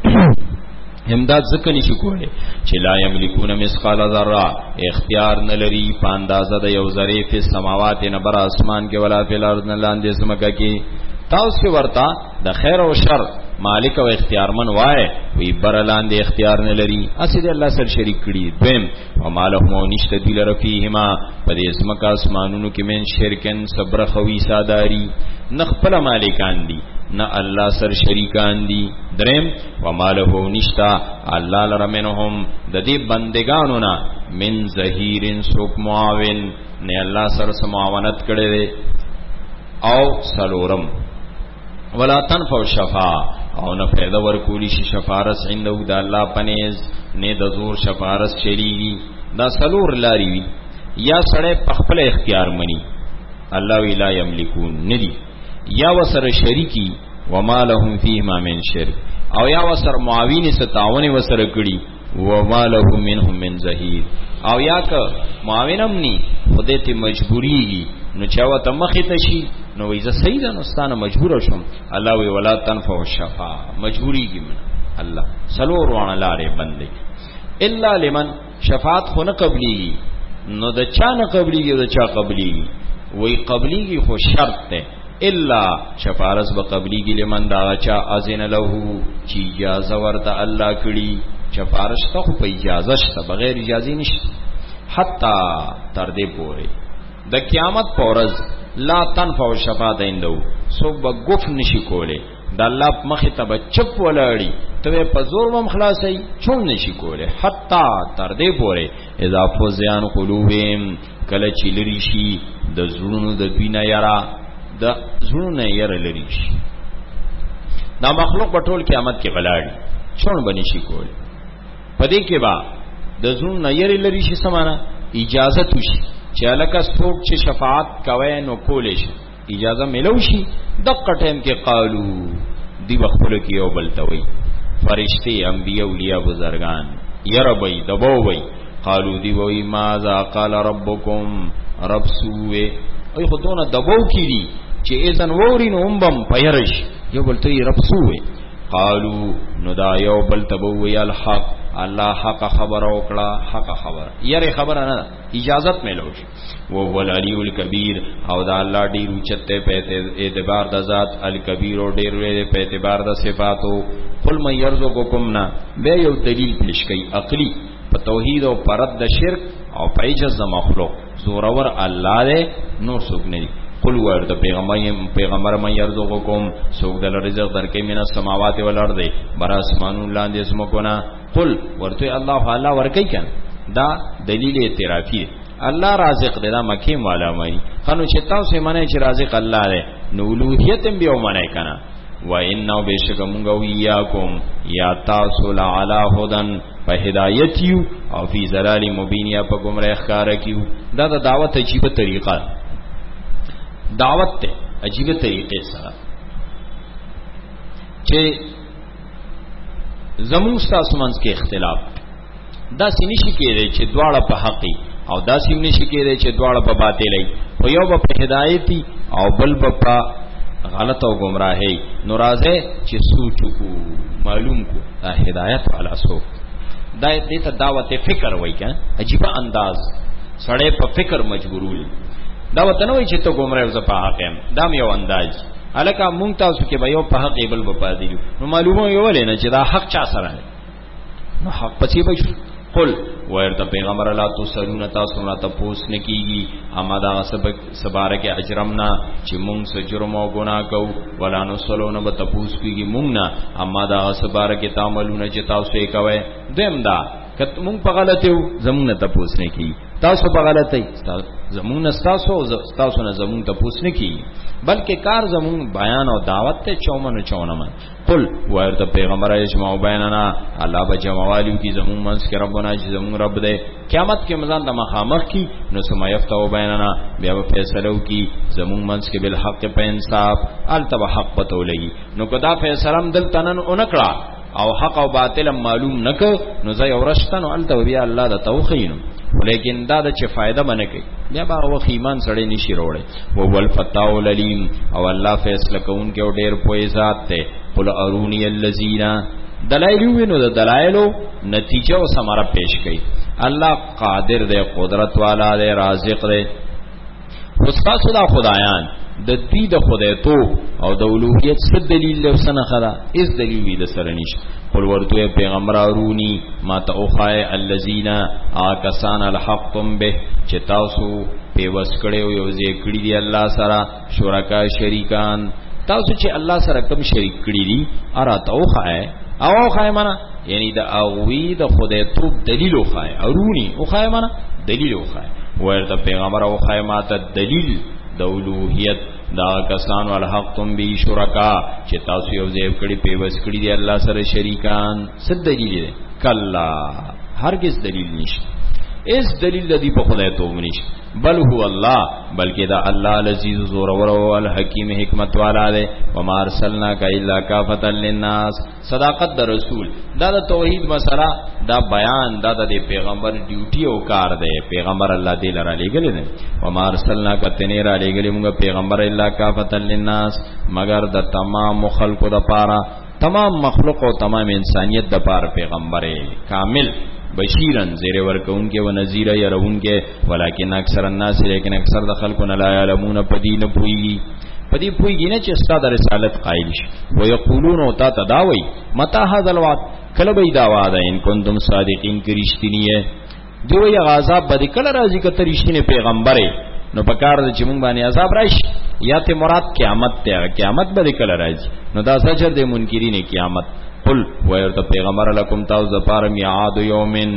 امداد ځکه نشي کوله چې لا یملکون مثقال ذره اختیار نه لري په اندازه د یو ذره په سماوات نه بر اسمان کې ولا په الارض نه لاندې زمکه کې تاسو ورتا د خیر او شر مالک او اختیارمن وای وی برلاندې اختیار نه لري اسید الله سره شریک کړي دویم او مالهم نشته دی لره فیهما په دې اسمکه اسمانونو کې من شرکن صبر خوي ساداری نخپل مالکان دي نه الله سره شریکان دي دریم و مالهم نشتا الله لره منهم د دې بندگانو نه من ظهیرن سوک معاون نه الله سره معاونت کړي او سلورم ولا تنفع شفاعه او نه فائدہ ورکولی شي شفارس عنده د الله پنيز نه د زور شفارس چلیږي دا سلور لاري وي یا سړی په خپل اختیار مني الله وی لا یملکون ندی یا وسره شریکی وما لهم فيهما من شرک او یا وسر معاون ستاون وسره کړي وما له منهم من ظهير او یا که معاونم ني خدای ته مجبوري نو چاوه ته مخې ته شي نو وای ز سیدا نستانه مجبور شوم الله وی ولا تنفع الشفاعه مجبوری کی من الله سلور وانه لارې بندي الا لمن شفاعت خو نه قبلي نو د چا نه قبلي د چا قبلي وی قبلي خو شرط ده الا شفارس بقبلیگی لمن دا چا ازن له چی اجازه ورته الله کړي شفارس ته خو په اجازه شته بغیر اجازه نشته حتا تر دې پورې د قیامت پورز لا تنفع الشفاعه عنده سو بغف نشي کوله د الله مخ ته بچپ ولاړی ته په زور و مخلاصي چون نشي کوله حتا تر دې پورې اذا فزيان قلوبهم کله چې لري شي د زړونو د بنا یرا د زړونه یره لري شي دا مخلوق په ټول قیامت کې بلاړي چون بني شي کول پدې کې با د زړونه یره لري شي سمانا اجازه توشي چې الکه څوک چې شفاعت کوي نو کولې شي اجازه ملو شي دغه ټیم کې قالو دی بخپل کې یو بلتوي فرشتي انبيي اولیاء بزرگان یره وي دبو وي قالو دی وي ماذا قال ربكم رب سوء ای خدونه دبو کړي چې اذن وورین همبم پیرش یو بلته رب سوء قالو نو دا یو بلته وی الحق الله حق خبر او کړه حق خبر یره خبر نه اجازت ملوش او هو العلی الکبیر او دا الله ډیر اوچته په اعتبار د ذات الکبیر او ډیر په اعتبار د صفاتو قل من يرزقكم نا به یو دلیل پیش کوي عقلی په توحید او پرد د شرک او پیجز مخلوق زورور الله دې نو څوک نه قل ورته پیغمبر من يرزقكم څوک د رزق درکې مینا سماوات ولر دی بر اسمانو لاندې سمکونا قل ورته الله تعالی ورکې کړه دا دلیل اعترافي الله رازق دی دا مکه والا مې خنو چې تاسو یې معنی چې رازق الله دی نو اولوہیت هم به معنی کنا و انه بشکمغه ویاکم یا تاسو لعلى هدن په هدایت یو او فی ضلال مبین یا په گمراه ښکار کیو دا د دعوت عجیب طریقه دعوت ته عجیب طریقې سره چې زمون تاسو منځ کې اختلاف دا سینشي کېږي چې دواړه په حقي او دا سینشي کېږي چې دواړه په باطلي خو یو په هدایتي او بل په غلط او گمراهي نو راځي چې سوچ کو معلوم کو دا هدایت والا سو دا دې ته دعوت فکر وای کنه عجیب انداز سړی په فکر مجبورول دا وته نه وای چې ته ګمراه ز په حق يم دا یو انداز الکه مونږ تاسو کې به یو په حق بل په پادې نو معلومه یو ولې نه چې دا حق چا سره نو حق پچی به قل ورته پیغمبر الله تو سرونه تاسو نه تاسو نه کیږي اما دا سباره کې اجرمنا چې مونږ سره جرم او ګناه کو ولا نو سلو نه به تاسو کیږي مونږ نه اما دا سباره کې تعاملونه چې تاسو یې کوي دیم دا کته مونږ په غلطیو زمونږ نه تاسو نه کیږي تاسو په غلطی زمونږ نه تاسو نه زمونږ تاسو نه کیږي بلکې کار زمونږ بیان او دعوت ته 54 قل ورته پیغمبر اجماع بیاننا الله به جمعوالیو کی زمون منس کې ربنا چې زمون رب دې قیامت کې مزان د مخامخ کی نو سما یفتو بیاننا بیا په فیصلو کی زمون منس کې بالحق په انصاف التب حق پتو لګي نو کدا فیصلم دل تنن اونکړه او حق او باطل معلوم نک نو زي ورشتن التو بیا الله د توخین لیکن دا د چه فائدہ بنه کوي بیا با وخت ایمان سره نشي وروړي او ول فتاو العلیم او الله فیصله کوون کې او ډیر پوي ذات ته قل ارونی الذین دلایل وینو د دلایلو نتیجه او ثمره پیش کړي الله قادر دی قدرت والا دی رازق دی خاص دا خدایان د دې د خدای تو او د اولوہیت څه دلیل له سره خدا اس دلیل وی د سره نشته قل ورته پیغمبر ارونی ما ته اوخای الذین آکسان الحقتم به چې تاسو په وسکړیو یو ځکړی دی الله سره شرکا شریکان تاسو چې الله سره کوم شریک کړی دي اراته اوخای او اوخای معنا یعنی د اووی د خدای تو دلیل اوخای ارونی اوخای معنا دلیل اوخای ورته پیغمبر اوخای ما ته دلیل د اولوہیت دا کسان والحقتم بی شرکا چې تاسو یو ځای کړي پیوس کړي دی الله سره شریکان. څه دلیل دی؟ کلا هرگز دلیل نشته، اس دلیل د دې په خدای ته ونیش. بل هو الله، بلکې دا الله العزیز زور او الحکیم حکمت والا دی. وما ارسلناک الا کافۃ للناس، صداقت د رسول دا د توحید مسله، دا بیان دا د پیغمبر ډیوټي او کار دی. پیغمبر الله دې لره لګل دی. وما ارسلناک تنیر لګل موږ پیغمبر الا کافۃ للناس، مگر د تمام خلقو د پاره، تمام مخلوق او تمام انسانیت د پاره پیغمبر کامل، بشیرن زیر ورکون کے و نذیر یرون کے، ولیکن اکثر الناس، لیکن اکثر د خلقو لا یعلمون پدی نه پویږي، پدی پویږي نه چې استاد رسالت قائل شي. و یقولون او تا تداوی متى هذا الوعد، کله به دا وعده ان کنتم صادقین کی رښتینی دی. وی عذاب به کله راځي کته رښتینی پیغمبره، نو پکار د چې مونږ باندې عذاب راشي، یا ته مراد قیامت ته، قیامت به کله راځي، نو دا زجر د منکرین قیامت. قل ويرت پیغمبر لکم تاو زپار میعاد یومن،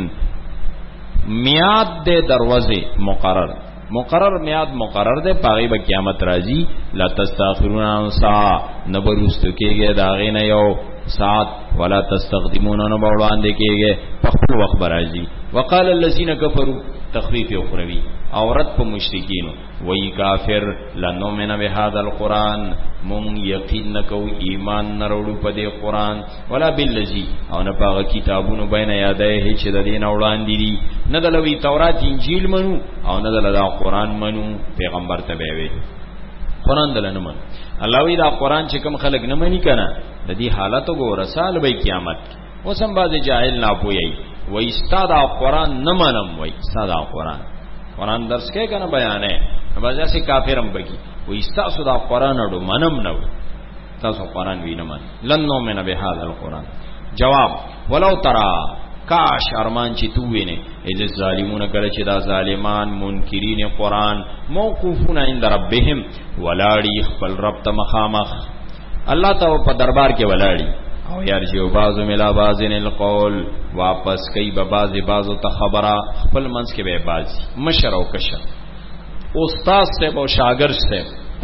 میعاد دے دروازے مقرر میعاد مقرر دے، پاغی با قیامت راضی. لا تستاخرون ساعة، نبروستو کېږي داغې نه یو ساعت، ولا تستقدمون، نبوڑوان دے کېږي پخپل وقت برازی. وقال الذين كفروا، تخفیف اخروی اورت په مشرکین، وی کافر لنؤمن بهذا القرآن، مون یقین نکو ایمان نروړو په دې قرآن، ولا بالذی، او نه پاغه کتابونو بین یادایه چې د دین وړاندې دي، نه دلوي تورات انجیل منو او نه دل دا قرآن منو. پیغمبر ته وی قرآن دل نه منو. الله وی دا قرآن چې کوم خلک نه مني کنه، د دې حالت وګوره سال به قیامت. وسم باز جاهل نه پوي وی استاد قرآن نه منم، وی استاد قرآن درس کې کنه بیانې، باز چې کافرم بکی وی استاسو دا قرآن اډو منم نو، تاسو قرآن وی نه من. لن نؤمن بهذا القرآن. جواب ولو ترى، کاش ارمان چې تو وینه، اذ الظالمون، کله چې دا ظالمان منکرین قرآن موقوفون عند ربهم، ولاړی خپل رب ته مخامخ، الله ته په دربار کې ولاړی. او یرجو بعضو ملا بعضن القول، واپس کئی بعضو تا خبرہ، خپل منس کے بے بازی، مشر او کشر، استاد سے و شاگرد سے،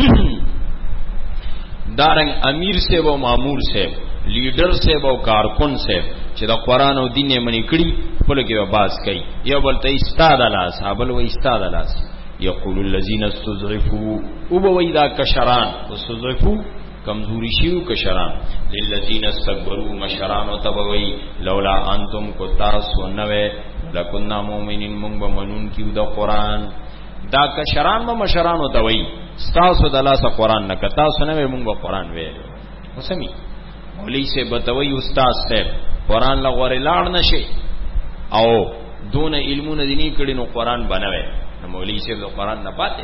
دارنگ امیر سے و مامور سے، لیڈر سے و کارکن سے، چې دا قرآن او دین منی کړي خپل کې به باز کوي. یو بل ته استاد الاس، بل و استاد الاس. یقول الذين استضعفوا، او به دا کشران استضعفوا کمزوری شیو کشران، للذین استكبروا، مشران او تبوی، لولا انتم کو تاسو نوې لکنا مؤمنین، مونږ به منون کیو دا قرآن. دا کشران ما مشران او توي تاسو د الله سره قرآن نه کتا سنوي، مونږ به قرآن وې وسمي. مولوی سے بتوي استاد سے قرآن لغور لاړ نشي او دون علمونه دیني کړي نو قرآن بنوي، نو مولوی سے د قرآن نه پاتې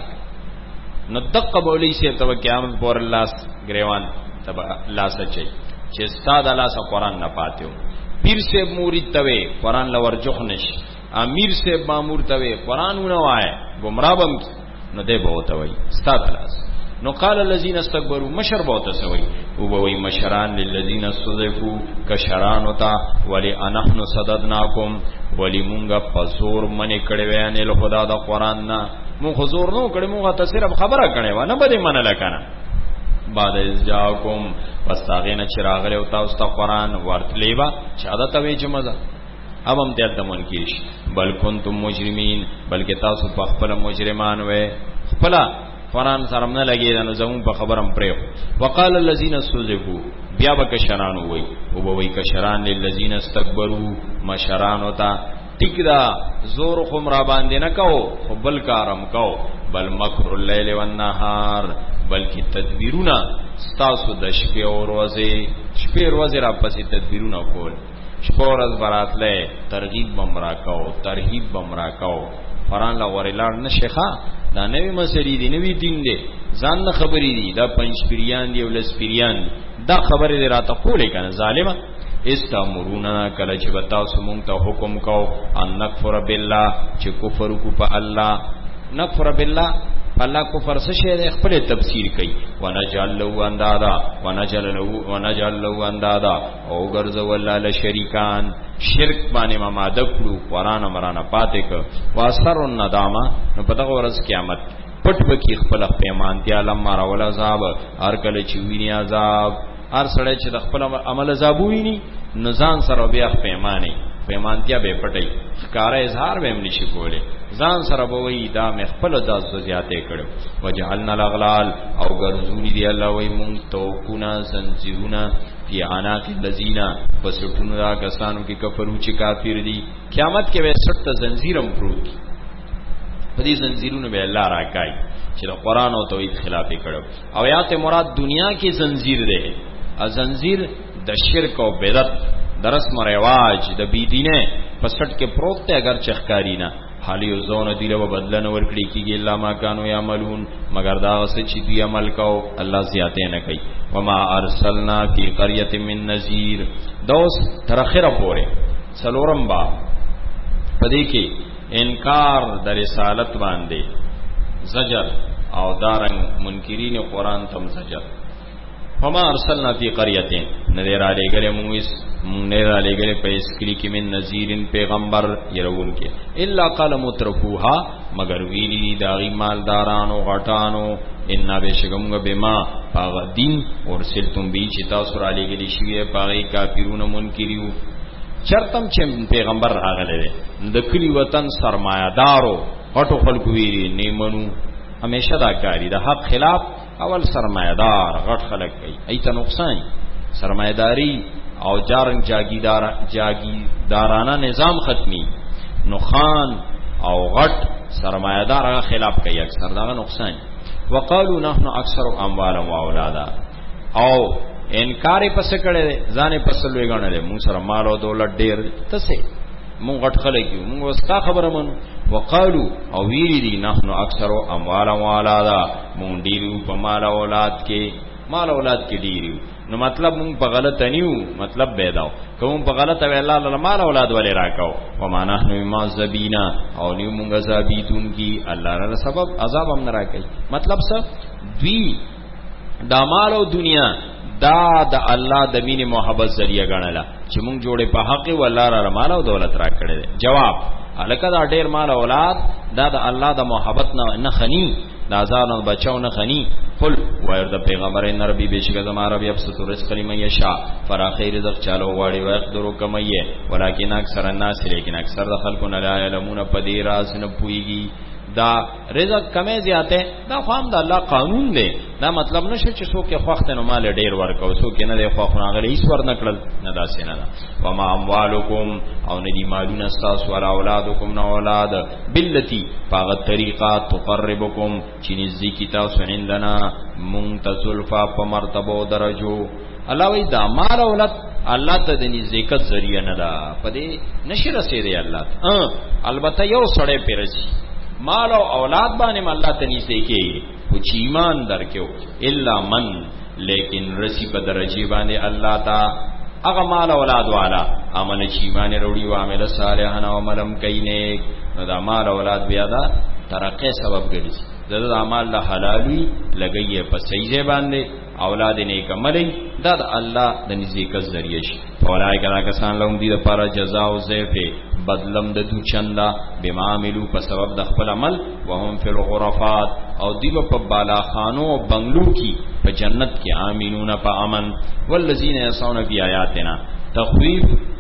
نو دقه مولوی سے تو قیامت پر الله گریوان تب الله سچي چې استاد الله سره قرآن نه پاتیو. پیر سے مرید توي قرآن لور جوخ نشي، امیر سے مامور توي قرآن ونه وای گمراهم نو دی به وتوي استاد الله. نو قال الذين استكبروا، مشر بوته سوي او به وي مشران للذين استضعفوا، کشران وتا ولي انحن صددناكم، ولي مونږه پزور منی کړي وانه له خدا د قرآن نه، مون حضور نو کړي، مونږه صرف خبره کړي و نه بده منل کنه. بعد از جاءكم، واستغینا چراغ له تاسو ته قرآن ورتلیوا چاده توي جمزه اب هم دې دمن کیش. بل کنتم مجرمین، بلکې تاسو په خپل مجرمان وې، خپل قرآن سره نه لګیدا نو زمون په خبرم پرې. وقال الذين استضعفوا، بیا وکشران وې او به وې کشران للذین استكبروا، مشران وتا ټیک دا زور خم را باندې نه کو، خو بل کارم کو، بل مکر الليل والنهار، بلکې تدبیرونه تاسو د شپې او ورځې، شپې ورځې را پسې تدبیرونه کول، شپه ورځ براتله ترغیب بمرا کو، ترهیب بمرا کو. قرآن لا ورلار نشخه دا نوی مسری دی، نوی دین دی، ځان نه خبرې دي، دا پنځ پیریان دی ولس پیریان، دا خبرې دی راته کولې کنه ظالما. استامرونا، کله چې بتاوس مونږ ته حکم کو ان نکفر بالله، چې کفر کو په الله، نکفر بالله الله کفر څه شی خپل تفسیر کوي. ونجعل له اندادا، ونجعل له اندادا، او ګرځو الله له شریکان، شرک باندې ما ماده کړو، قرآن امرانه پاتې ک، واسر الندامه، نو په دغه ورځ قیامت پټ بکی خپل پیمانتیا لمر اول عذاب هر کله چې ویني عذاب هر سړی چې د خپل عمل عذاب ویني نو ځان سره بیا پیمانتیا به پټي ښکارا اظهار به هم نشي کوله ځان سره به وی دا مې خپل داس زیاتې کړو وجعلنا الاغلال او ګرځونی دی الله وی مونږ توقنا زنجیرونه فی عناق الذین فسټونو دا کسانو کې کفرو چې کافر دي قیامت کې به سټ زنجیرم پروت په دې زنجیرونو به الله راکای چې د قران او توحید خلاف کړو او یات مراد دنیا کې زنجیر ده ا زنجیر د شرک او بدعت د رسم و رواج د بيدینه پسټ کې پروت ته اگر چخکاری نه حالی زون دی له بدلن ورکړي کیږي الله ما کانوا یعملون مگر دا وسه چې دی عمل کو الله زیاته نه کوي وما ارسلنا فی قريه من نذیر دوست تر اخره پوره څلورم با پدې کې انکار د رسالت باندې زجر او دارنګ منکرین قران تم زجر فما ارسلنا فی قريه نذیر علی گله موږ نه را لګره په اسکلی کې من نذیرن پیغمبر يرون کې الا قال مترفوها مگر ویلی داغي مالدارانو غټانو ان بشکمغ بما پاغ دین ورسلتم بی چې تاسو را لګلی شی پاغي کافرون منکریو چرتم چې پیغمبر راغله د کلی وطن سرمایدارو غټو خلکو ویری نیمنو همیشه دا کاری د حق خلاف اول سرمایدار غټ خلک کوي ایت نقصان سرمایداری او جارنگ جاگیدارانه نظام ختمی نو خان او غټ سرمایدار خلاف کوي اکثر دا نقصان وقالو نحنو اکثر اموالا و اولادا او انکار پس کړي ځانه پسلوي غنل مو سره مال او دولت ډیر تسه مونږ غټ خلک یو مونږ وستا خبره مون وقالو او ویری دي نحنو اکثر اموالا و اولادا مونږ ډیرو په مال او اولاد کې ډیرو نو مطلب مونږ په غلط نیو مطلب بیداو کوم په غلط وی الله له مال اولاد ولې راکاو و ما نحنو معذبینا او نیو مونږ عذابیتون کی الله له سبب عذاب هم نه راکای مطلب څه دوی د مال او دنیا دا د الله د مینې محبت ذریعہ غنله چې مونږ جوړې په حق او الله را مال او دولت را کړې جواب الکه دا ډیر مال اولاد دا د الله د محبت نه خنی دا ځان بچاو نه خنی قل وایو د پیغمبر نبی بشک زما رب یبسط رزق لمن یشاء فراخیر رزق چالو واړي ويقدرو کمایه ولکن اکثر الناس لیکن اکثر د خلکو نه لا علمون پدې راز نه پويږي دا رزق کمه زیاته دا خام د الله قانون دی دا مطلب نشه چې څوک خوښته نو مال ډیر ورکو څوک نه دی خوښونه غلي هیڅ ور نکړل نه داسې نه دا وما اموالکم او ندی مالون استاس ولا اولادکم نو اولاد بالتی پاغه طریقه تقربکم چې نزدیکی تاسو عندنا منتزلفا په مرتبه درجو الله وی دا مال اولاد الله ته د نزدېکت ذریعہ نه دا پدې نشي رسېږي الله البته یو سړی پیرسي مال او اولاد باندې الله ته نږدې کېږي او چې ایمان درکو الا من لیکن رسی په درجه باندې الله تا هغه مال اولاد والا عمل چې ایمان وروړي او عمل صالحان او عملم کینه نو دا مال اولاد بیا دا ترقه سبب ګرځي د اعمال له حلالي لګي په صحیح باندې اولاد نیک عملي دا د الله د نزدېکت ذریعہ شي اولای کړه کسان لوم دي د پاره جزاء او ضعف بدلم د دو چندا بما عملو په سبب د خپل عمل وهم فی الغرفات او دیو په بالا خانو او بنگلو کی په جنت کې امینون په امن والذین یسعون فی آیاتنا تخویف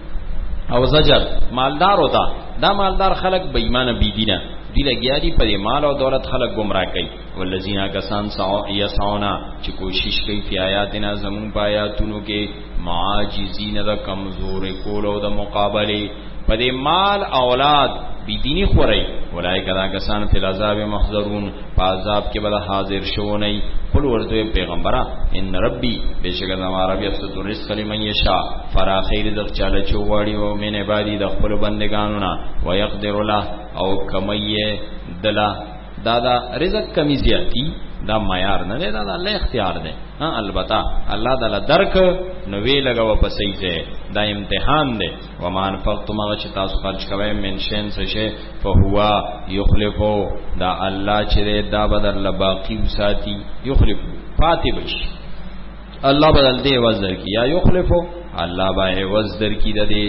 او زجر مالدار ہوتا دا مالدار خلق بے ایمان بی دینه دی لګیا دي په مال او دولت خلق گمراه کوي والذین کسان یسعون چې کوشش کوي فی آیاتنا زمون په آیاتونو کې معاجزین د کمزور کولو د مقابله پدې مال اولاد بی دینی خوري ولای کدا کسان فی العذاب محذرون په عذاب کې بل حاضر شو نه قل ورته پیغمبره ان ربی بشک زما رب یبسط الرزق لمن یشاء فراخیر رزق چاله چوغاړي او من عبادی د خپل بندگانو نه ويقدر له او کمیه دلا دادا رزق کمی زیاتی دا معیار نه دی دا الله اختیار دی ها البته الله تعالی درک نو وی لګاو په صحیح ځای دا امتحان دی و ما انفقتم چې تاسو خرج کوئ من شین څه شي فهو یخلفو دا الله چې دا بدل باقی ساتي یخلفو فاتح بش الله بدل دی وزر کی یا یخلفو الله به وزر کی د دې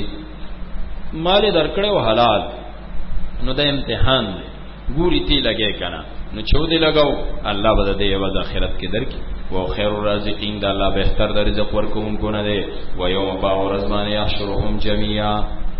مال درکړو حلال نو دا امتحان دی ګوري تی لګې کنه نو چودې لګاو الله به د یو د آخرت کې درکې او خیر الرازقین د الله بهتر د رزق ورکوونکو نه دی و یوم باور ازمان یحشرهم جميعا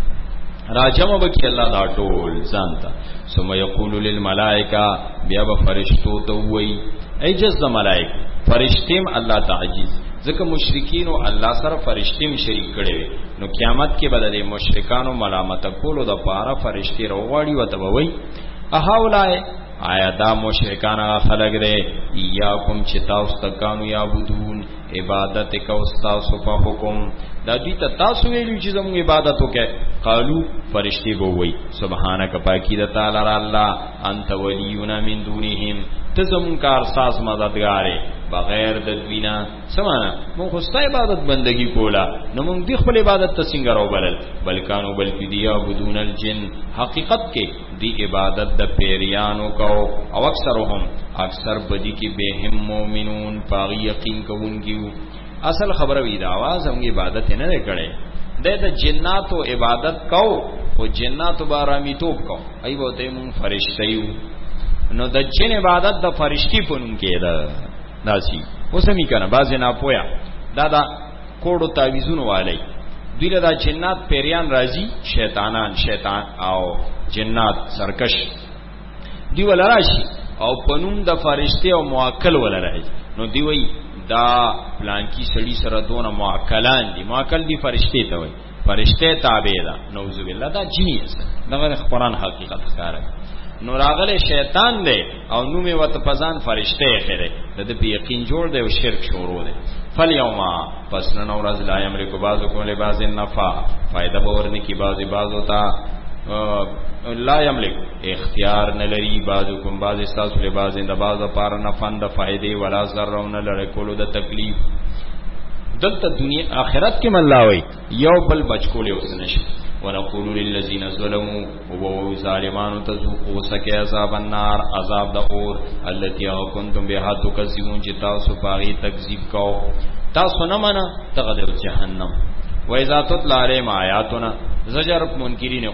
راجم بکی الله دا ټول ځانتا ثم یقول للملائکه بیا به فرشتو ته وای ایجز د ملائک فرشتیم الله تعجیز ځکه مشرکین او الله سره فرشتیم شریک کړي نو قیامت کې به د مشرکانو ملامت کولو د پاره فرشتي روغړی وته وای اهاولای آیا دا مشرکان خلق دے ایاکم چه تاسو تکانو یعبدون عبادت کو تاسو په حکم دا دوی ته تاسو ویلو چې زموږ عبادت وکړي قالو فرشتي ووي سبحانك پاکی د تعالی الله انت ولینا من دونهم ته زموږ کار ساز مددگار بغیر د دوینا سمانا مون خو ستای عبادت بندگی کولا نو مون دی خپل عبادت ته څنګه راوبلل بلکانو بلکی دی عبادون الجن حقیقت کې دی عبادت د پیریانو کو او اکثر بدی کې به هم مؤمنون پاغي یقین کوونکیو اصل خبره وی دا आवाज هم عبادت نه کړي د جناتو عبادت کو او جناتو بارامی توپ کو ای بوته مون فرشتیو نو د جن عبادت د فرشتي پونم کې ده داسی وسمی کنه باز نه پویا دا کوړو تعویذونه والی دوی له جنات پیریان راضی شیطان او جنات سرکش دی ول راشي او پنوم د فرشته او موکل ول راځي نو دی وی دا پلان کی سړی سره دونه موکلان دي موکل دی فرشته ته وی فرشته تابع ده نعوذ بالله دا جنی ده دغه قرآن حقیقت ښکارا نو راغله شیطان دی او نو می وت پزان فرشته خره د په یقین جوړ دی او شرک شروع دی فالیوما پس نن ورځ لا یملک بعضکم لبعض النفع فائدہ باورنه کی بعض ہوتا لا یملک اختیار نلری بعضکم بعض استاسو لبعض د بعض لپاره نفع د فائدې ولا ضررون لری کولو د تکلیف دلته دنیا آخرت کې ملاوي یو بل بچکول اوس نشي ونقول للذین ظلموا وهو ظالمان تذوقوا سکه عذاب النار عذاب د اور التي كنتم بها تكذبون چې تاسو باغی تکذیب کو تاسو نه منا تغدر جهنم و اذا تتلى عليهم آیاتنا زجر منکرین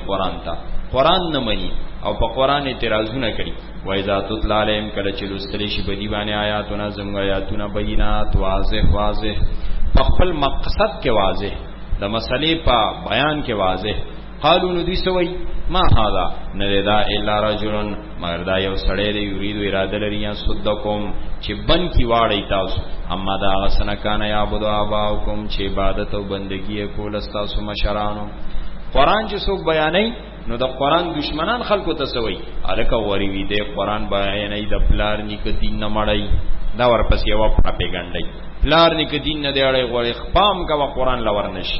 قرآن نه مني او په قرآن اعتراضونه کوي و اذا تتلى عليهم کله چې لوستل شي بدی باندې آیاتنا زموږ آیاتونه بینات واضح په خپل مقصد کې واضح د مسلې په بیان کې واضح قالو نو دوی سوئی ما هذا نردا الا رجل مگر دا یو سړی دی یرید اراده لري یا صدقم چې بن کی واړی تاسو اما دا غسن کان یعبد اباکم چې عبادت او بندگی کول تاسو مشرانو قران چې څوک بیانای نو د قران دشمنان خلکو ته سوئی الکه وری وی دی قران بیانای د پلار نیک دین نه مړی دا ورپسې یو پروپاګاندا پلار نیک دین نه دی اړې غوړې خپام کا قرآن لور نشي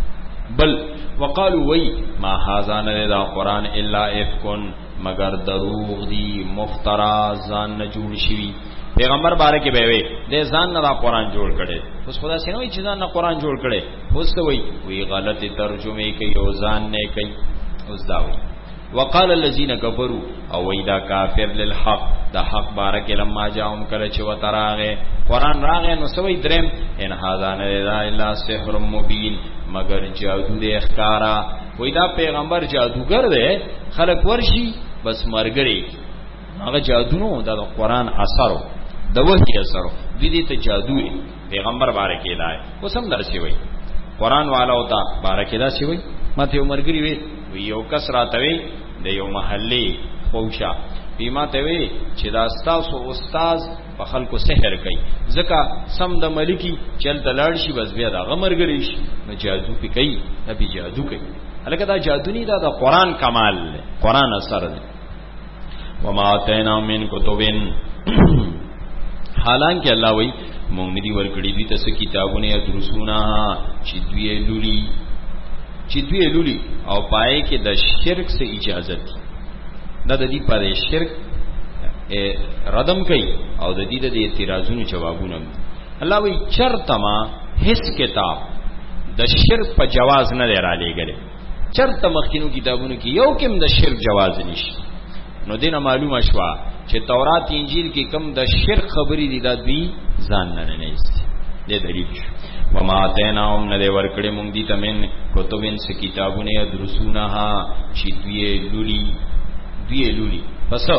بل وقالو وی ما هاذا نه دا قرآن الا افکن مگر دروغ دی مفترا ځان نه جوړ شي پیغمبر باره کې به وي د ځان نه دا قرآن جوړ کړي اوس خدا سينو چې ځان نه قرآن جوړ کړي اوس ته وی غلطی ترجمه کوي او ځان نه کوي اوس دا وی وقال الذين كفروا او ویدا کافر للحق دا حق بارک لما جاءهم کله چې وتراغه قرآن راغه نو سوی درم ان هاذا نه الا سحر مبین مگر جادو دې اخکارا ویدا پیغمبر جادوگر دی خلق ورشي بس مرګري هغه جادو نو دا قرآن اثرو د وحی اثرو دې ته جادو پیغمبر بارک الای وسم درسي وی قرآن والا وتا بارک ادا سی وی ماته مرګري وی یو کس راتوي د یو محلي خوشا بیمه ته وی چې دا تاسو استاد په خلکو سحر کوي ځکه سم د ملکی چل دلاړ شي بس بیا دا غمرګری شي نو جادو پی کوي نبی جادو کوي الکه دا جادو نه دا د قران کمال دی قران اثر دی وما اتینا من کتبن حالانکه الله وی مونږ دې ورکړي دي تاسو کتابونه یا درسونه چې دوی لولي او پای کې د شرک سے اجازت دا د دې پر شرک ردم کوي او د دې د اعتراضونو جوابونه الله وی چرته ما هیڅ کتاب د شرک په جواز نه را لېګل چرته مخکینو کتابونو کې یو کم د شرک جواز نشي نو دینه معلومه شوا چې تورات انجیل کې کم د شرک خبرې دي د دوی ځان نه نيسي دې دلیل وما اتیناهم ندی ورکړې مونږ دي تمن کتبین س کتابونه درسونه چې دوی لولي پس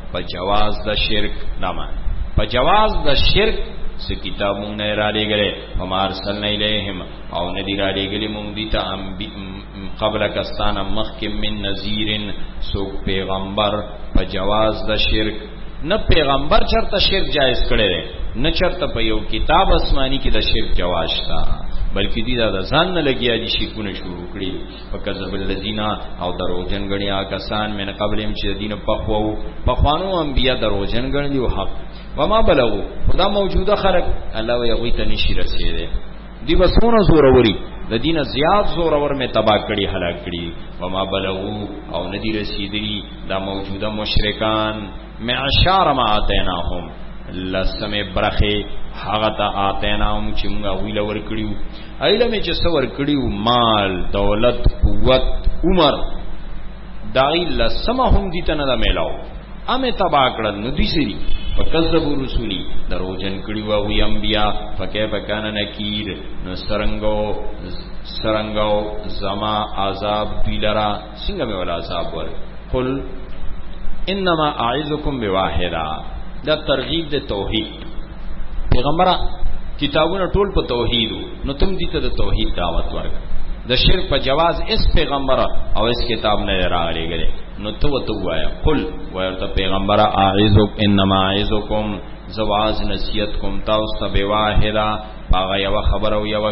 په جواز د شرک نامه په جواز د شرک س کتابونه را لګره وما ارسلنا الیهم او ندی را لګلی مونږ دي ته قبل کستان مخکم من نذیر سو پیغمبر په جواز د شرک نه پیغمبر چرته شرک جایز کړي نه چرته په یو کتاب آسمانی کې د شرک جواز شته بلکې دي دا ځان نه لګیا دي شرکونه شروع کړي فکذب الذین او دروژن غنیا کسان من قبلهم چې دین په خوانو انبیا دروژن غنلی او حق وما بلغو خدا موجوده خلق الله یې ته نشي رسیدي دی بسونه زوروري د دین زیات زورور می تباہ کړي هلاک کړي وما بلغو او ندی رسیدلی دا موجوده مشرکان معشار ما اتیناهم لسم برخه هغه ته اتیناهم چې موږ ویل ور کړیو ایله می چې څور کړیو مال دولت قوت عمر دای لسم هم دي ته نه میلاو امه تباہ کړل نو دي سری فکذبوا رسولی دروجن کړیو او انبیا فکیف کان نکیر نو سرنګو زما عذاب دیلرا څنګه مې ولا عذاب ور قل انما اعذکم بواحدا دا ترغیب د توحید پیغمبره کتابونه ټول په توحید نو تم دې ته د توحید دعوت ورک د شرک په جواز اس پیغمبره او اس کتاب نه راغلی غره نو تو وایا قل ورته پیغمبره اعذک انما اعذکم زواز نصیحت کوم تاسو ته بواحدا هغه یو خبر او یو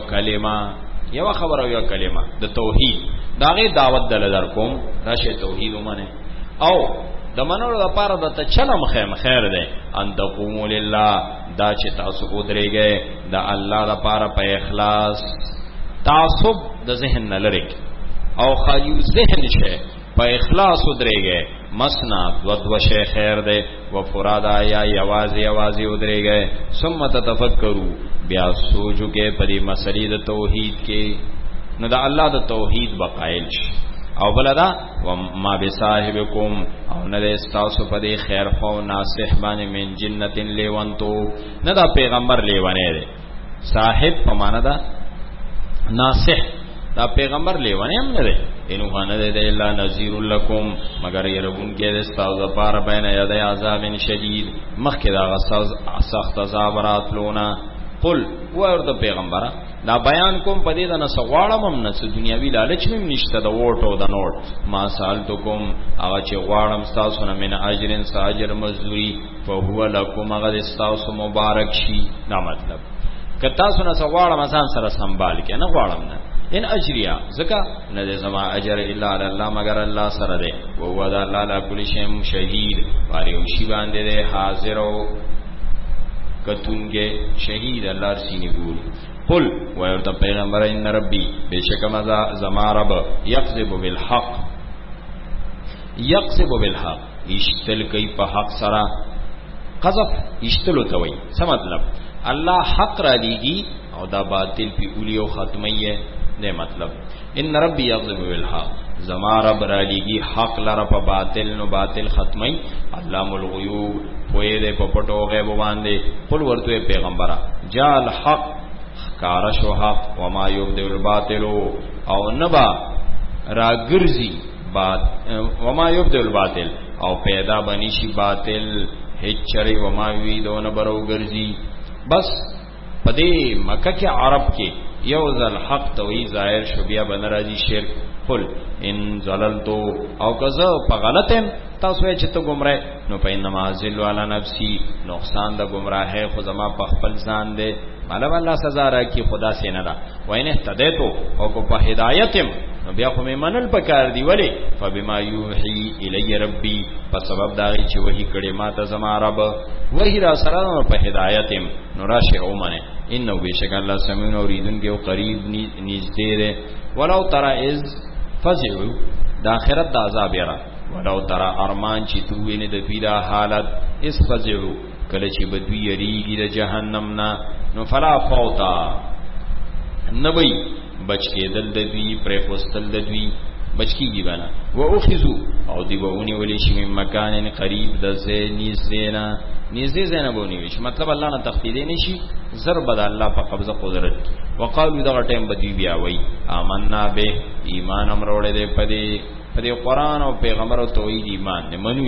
کلمه د توحید داغه دعوت دل در کوم راشه توحید ومنه او د منلو لپاره د تچلم خیر ده ان تقوموا لله دا چې تاسو ودرېږئ د الله لپاره په اخلاص تعصب د ذهن نه لري او خالی ذهن شه په اخلاص ودرېږئ مسنا دو شی خیر ده و فرادا یا یوازي ودرېږئ ثم تتفکروا بیا سوچو کې په دې مسلې د توحید کې نو د الله د توحید بقایل شي او بلدا وما بصاحبکم او نه استاسو په دې خیر خو ناصح باندې من جنتین لیوانتو نه دا پیغمبر لیوانه دی صاحب په معنا دا ناصح دا پیغمبر لیوانه هم نه دی انو نه دی الا نذیر لکم مگر يرون کې د استاو لپاره بین یاد عذاب شدید مخکې دا سخت عذاب راتلونه قل ورته پیغمبره دا بیان کوم پدې د نسغواړم هم نس دنیاوی لالچ مم نشته د ووټ او د نوټ ما سالتو کوم هغه چې غواړم تاسو نه من اجرن ساجر مزدوری فهو لكم هغه تاسو مبارک شي دا مطلب که تاسو نه سغواړم ځان سره سنبال کې نه غواړم نه ان اجریا زکا نه زما اجر الا علی الله مگر الله سره ده او هو د الله لا کل شی شهید واری شی باندې ده حاضر او کتونګه شهید الله سینې ګور قل ويرت پیغمبر ان ربي بشک مزا زما رب يقذب بالحق اشتل کوي په حق سره قذف اشتلو توي څه مطلب الله حق را دیږي او دا باطل په اولی او ختمیه نه مطلب ان ربي يقذب بالحق زما رب را دیږي حق لره په باطل نو باطل ختمي علام الغيوب پوی دې په پټو غیب باندې قل ورته پیغمبره جال حق کارش و حق وما یبدل الباطل او نبا راگرزی وما یبدل الباطل او پیدا بنیشی باطل هیچ چری وما ویدو نبرو گرزی بس پدې مکه کې عرب کې یو ذل حق توي ظاهر شو بیا بنراجي شرک قل ان زللتو او کزه په غلطم تاسو چې ته گمراه نو پاینما ذل علی نفسی نقصان د گمراهه خو زما په خپل ځان دی مطلب الله سزا را کی خدا سے نه دا وینه تدیتو او کو په هدایتم نو بیا خو مې منل پکار دی ولی فبما یوحی الی ربی په سبب دا چې وਹੀ کړي ما ته زما رب وਹੀ را سره په هدایتم نو راشه اومنه انه بشک الله سمین اوریدن کې او قریب نږدې ده ولو ترى از فزعوا د اخرت د عذاب یرا ولو ترى ارمان چې تو ویني د پیدا حالت اس فزعوا کله چې بدوی یریږي د جهنم نه نو فلا فوتا نبی بچ کې دل د دوی پر پوستل د دوی بچ کیږي باندې و اخذو او دی وونی ولې شي مکان قریب د زینیز دینا نږدې زینبونی وش مطلب الله نه تخدید نشي ضرب د الله په قبضه قدرت وقالو دا ټیم بدی بیا وای آمنا به ایمان امر وړې دې پدې قرآن او پیغمبر او توحید ایمان نه منوي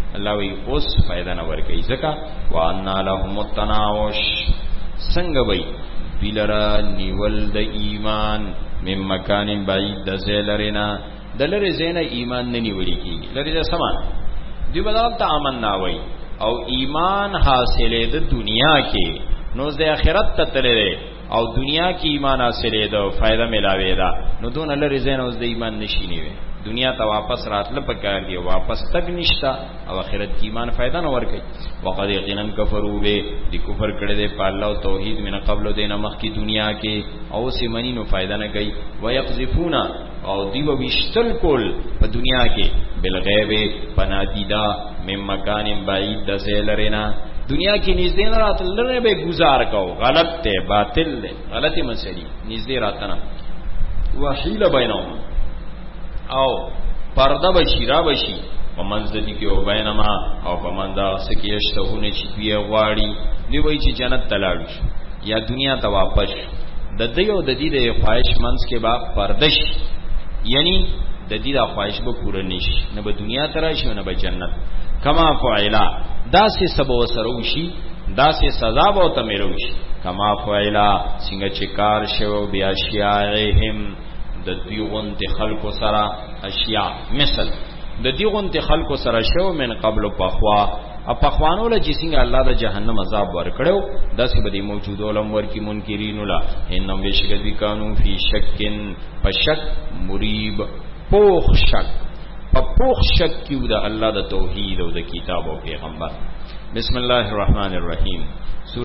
الله وی اوس فائدہ نه ورکي ځکه وان لهم التناوش څنګه وی بلرا نیول د ایمان من مکان بعید د زلرینا د لری زینه ایمان نه نیولې کی لری د سمان دی بدل ته امن نه وای او ایمان حاصلې د دنیا کې نو د آخرت ته تللې او دنیا کې ایمان حاصلې ده فائدہ ملاوي ده نو دون لری زینه اوس د ایمان نشینی وي دنیا ته واپس راتل پکار دی واپس تک نشتا او آخرت کی ایمان فائدہ نه ورکي وقد یقینا کفروا به دی کفر کړه دې په الله او توحید من قبل دینه مخ کی دنیا کې او سیمنی نو فائدہ نه کوي ويقذفون او دیو وشتل کول په دنیا کې بالغیب پنادیدا من مکان بعید د زلرینا دنیا کې نږدې نه راتل لره به گزار کو غلط ته باطل له غلطی مسلی نږدې راتنه وحیل بینهم او پرده بشی را بشی ومنزدی کې او بینما او پمندا سکی اشتهونه چې بیا غواړي دی وای چې جنت تلاړ یا دنیا ته واپس د دیو د دې د خواهش منس کې با پردش یعنی د دې د خواهش به پوره نشي نه به دنیا ته راشي نه به جنت کما فعلا داسې سبو سروشي داسې سزا به ته مروشي کما فعلا څنګه چې کار شوو بیا شیاعهم د دیغون ته خلقو سره اشیاء مثل د دیغون ته خلقو سره شو من قبل پخوا اپخوانو له چې څنګه الله د جهنم عذاب ورکړو داسې به موجود علم ورکی منکرین لا انهم بشکد کانو فی شکن پشک مریب پوخ شک پوخ شک کیو د الله د توحید او د کتاب او پیغمبر بسم الله الرحمن الرحیم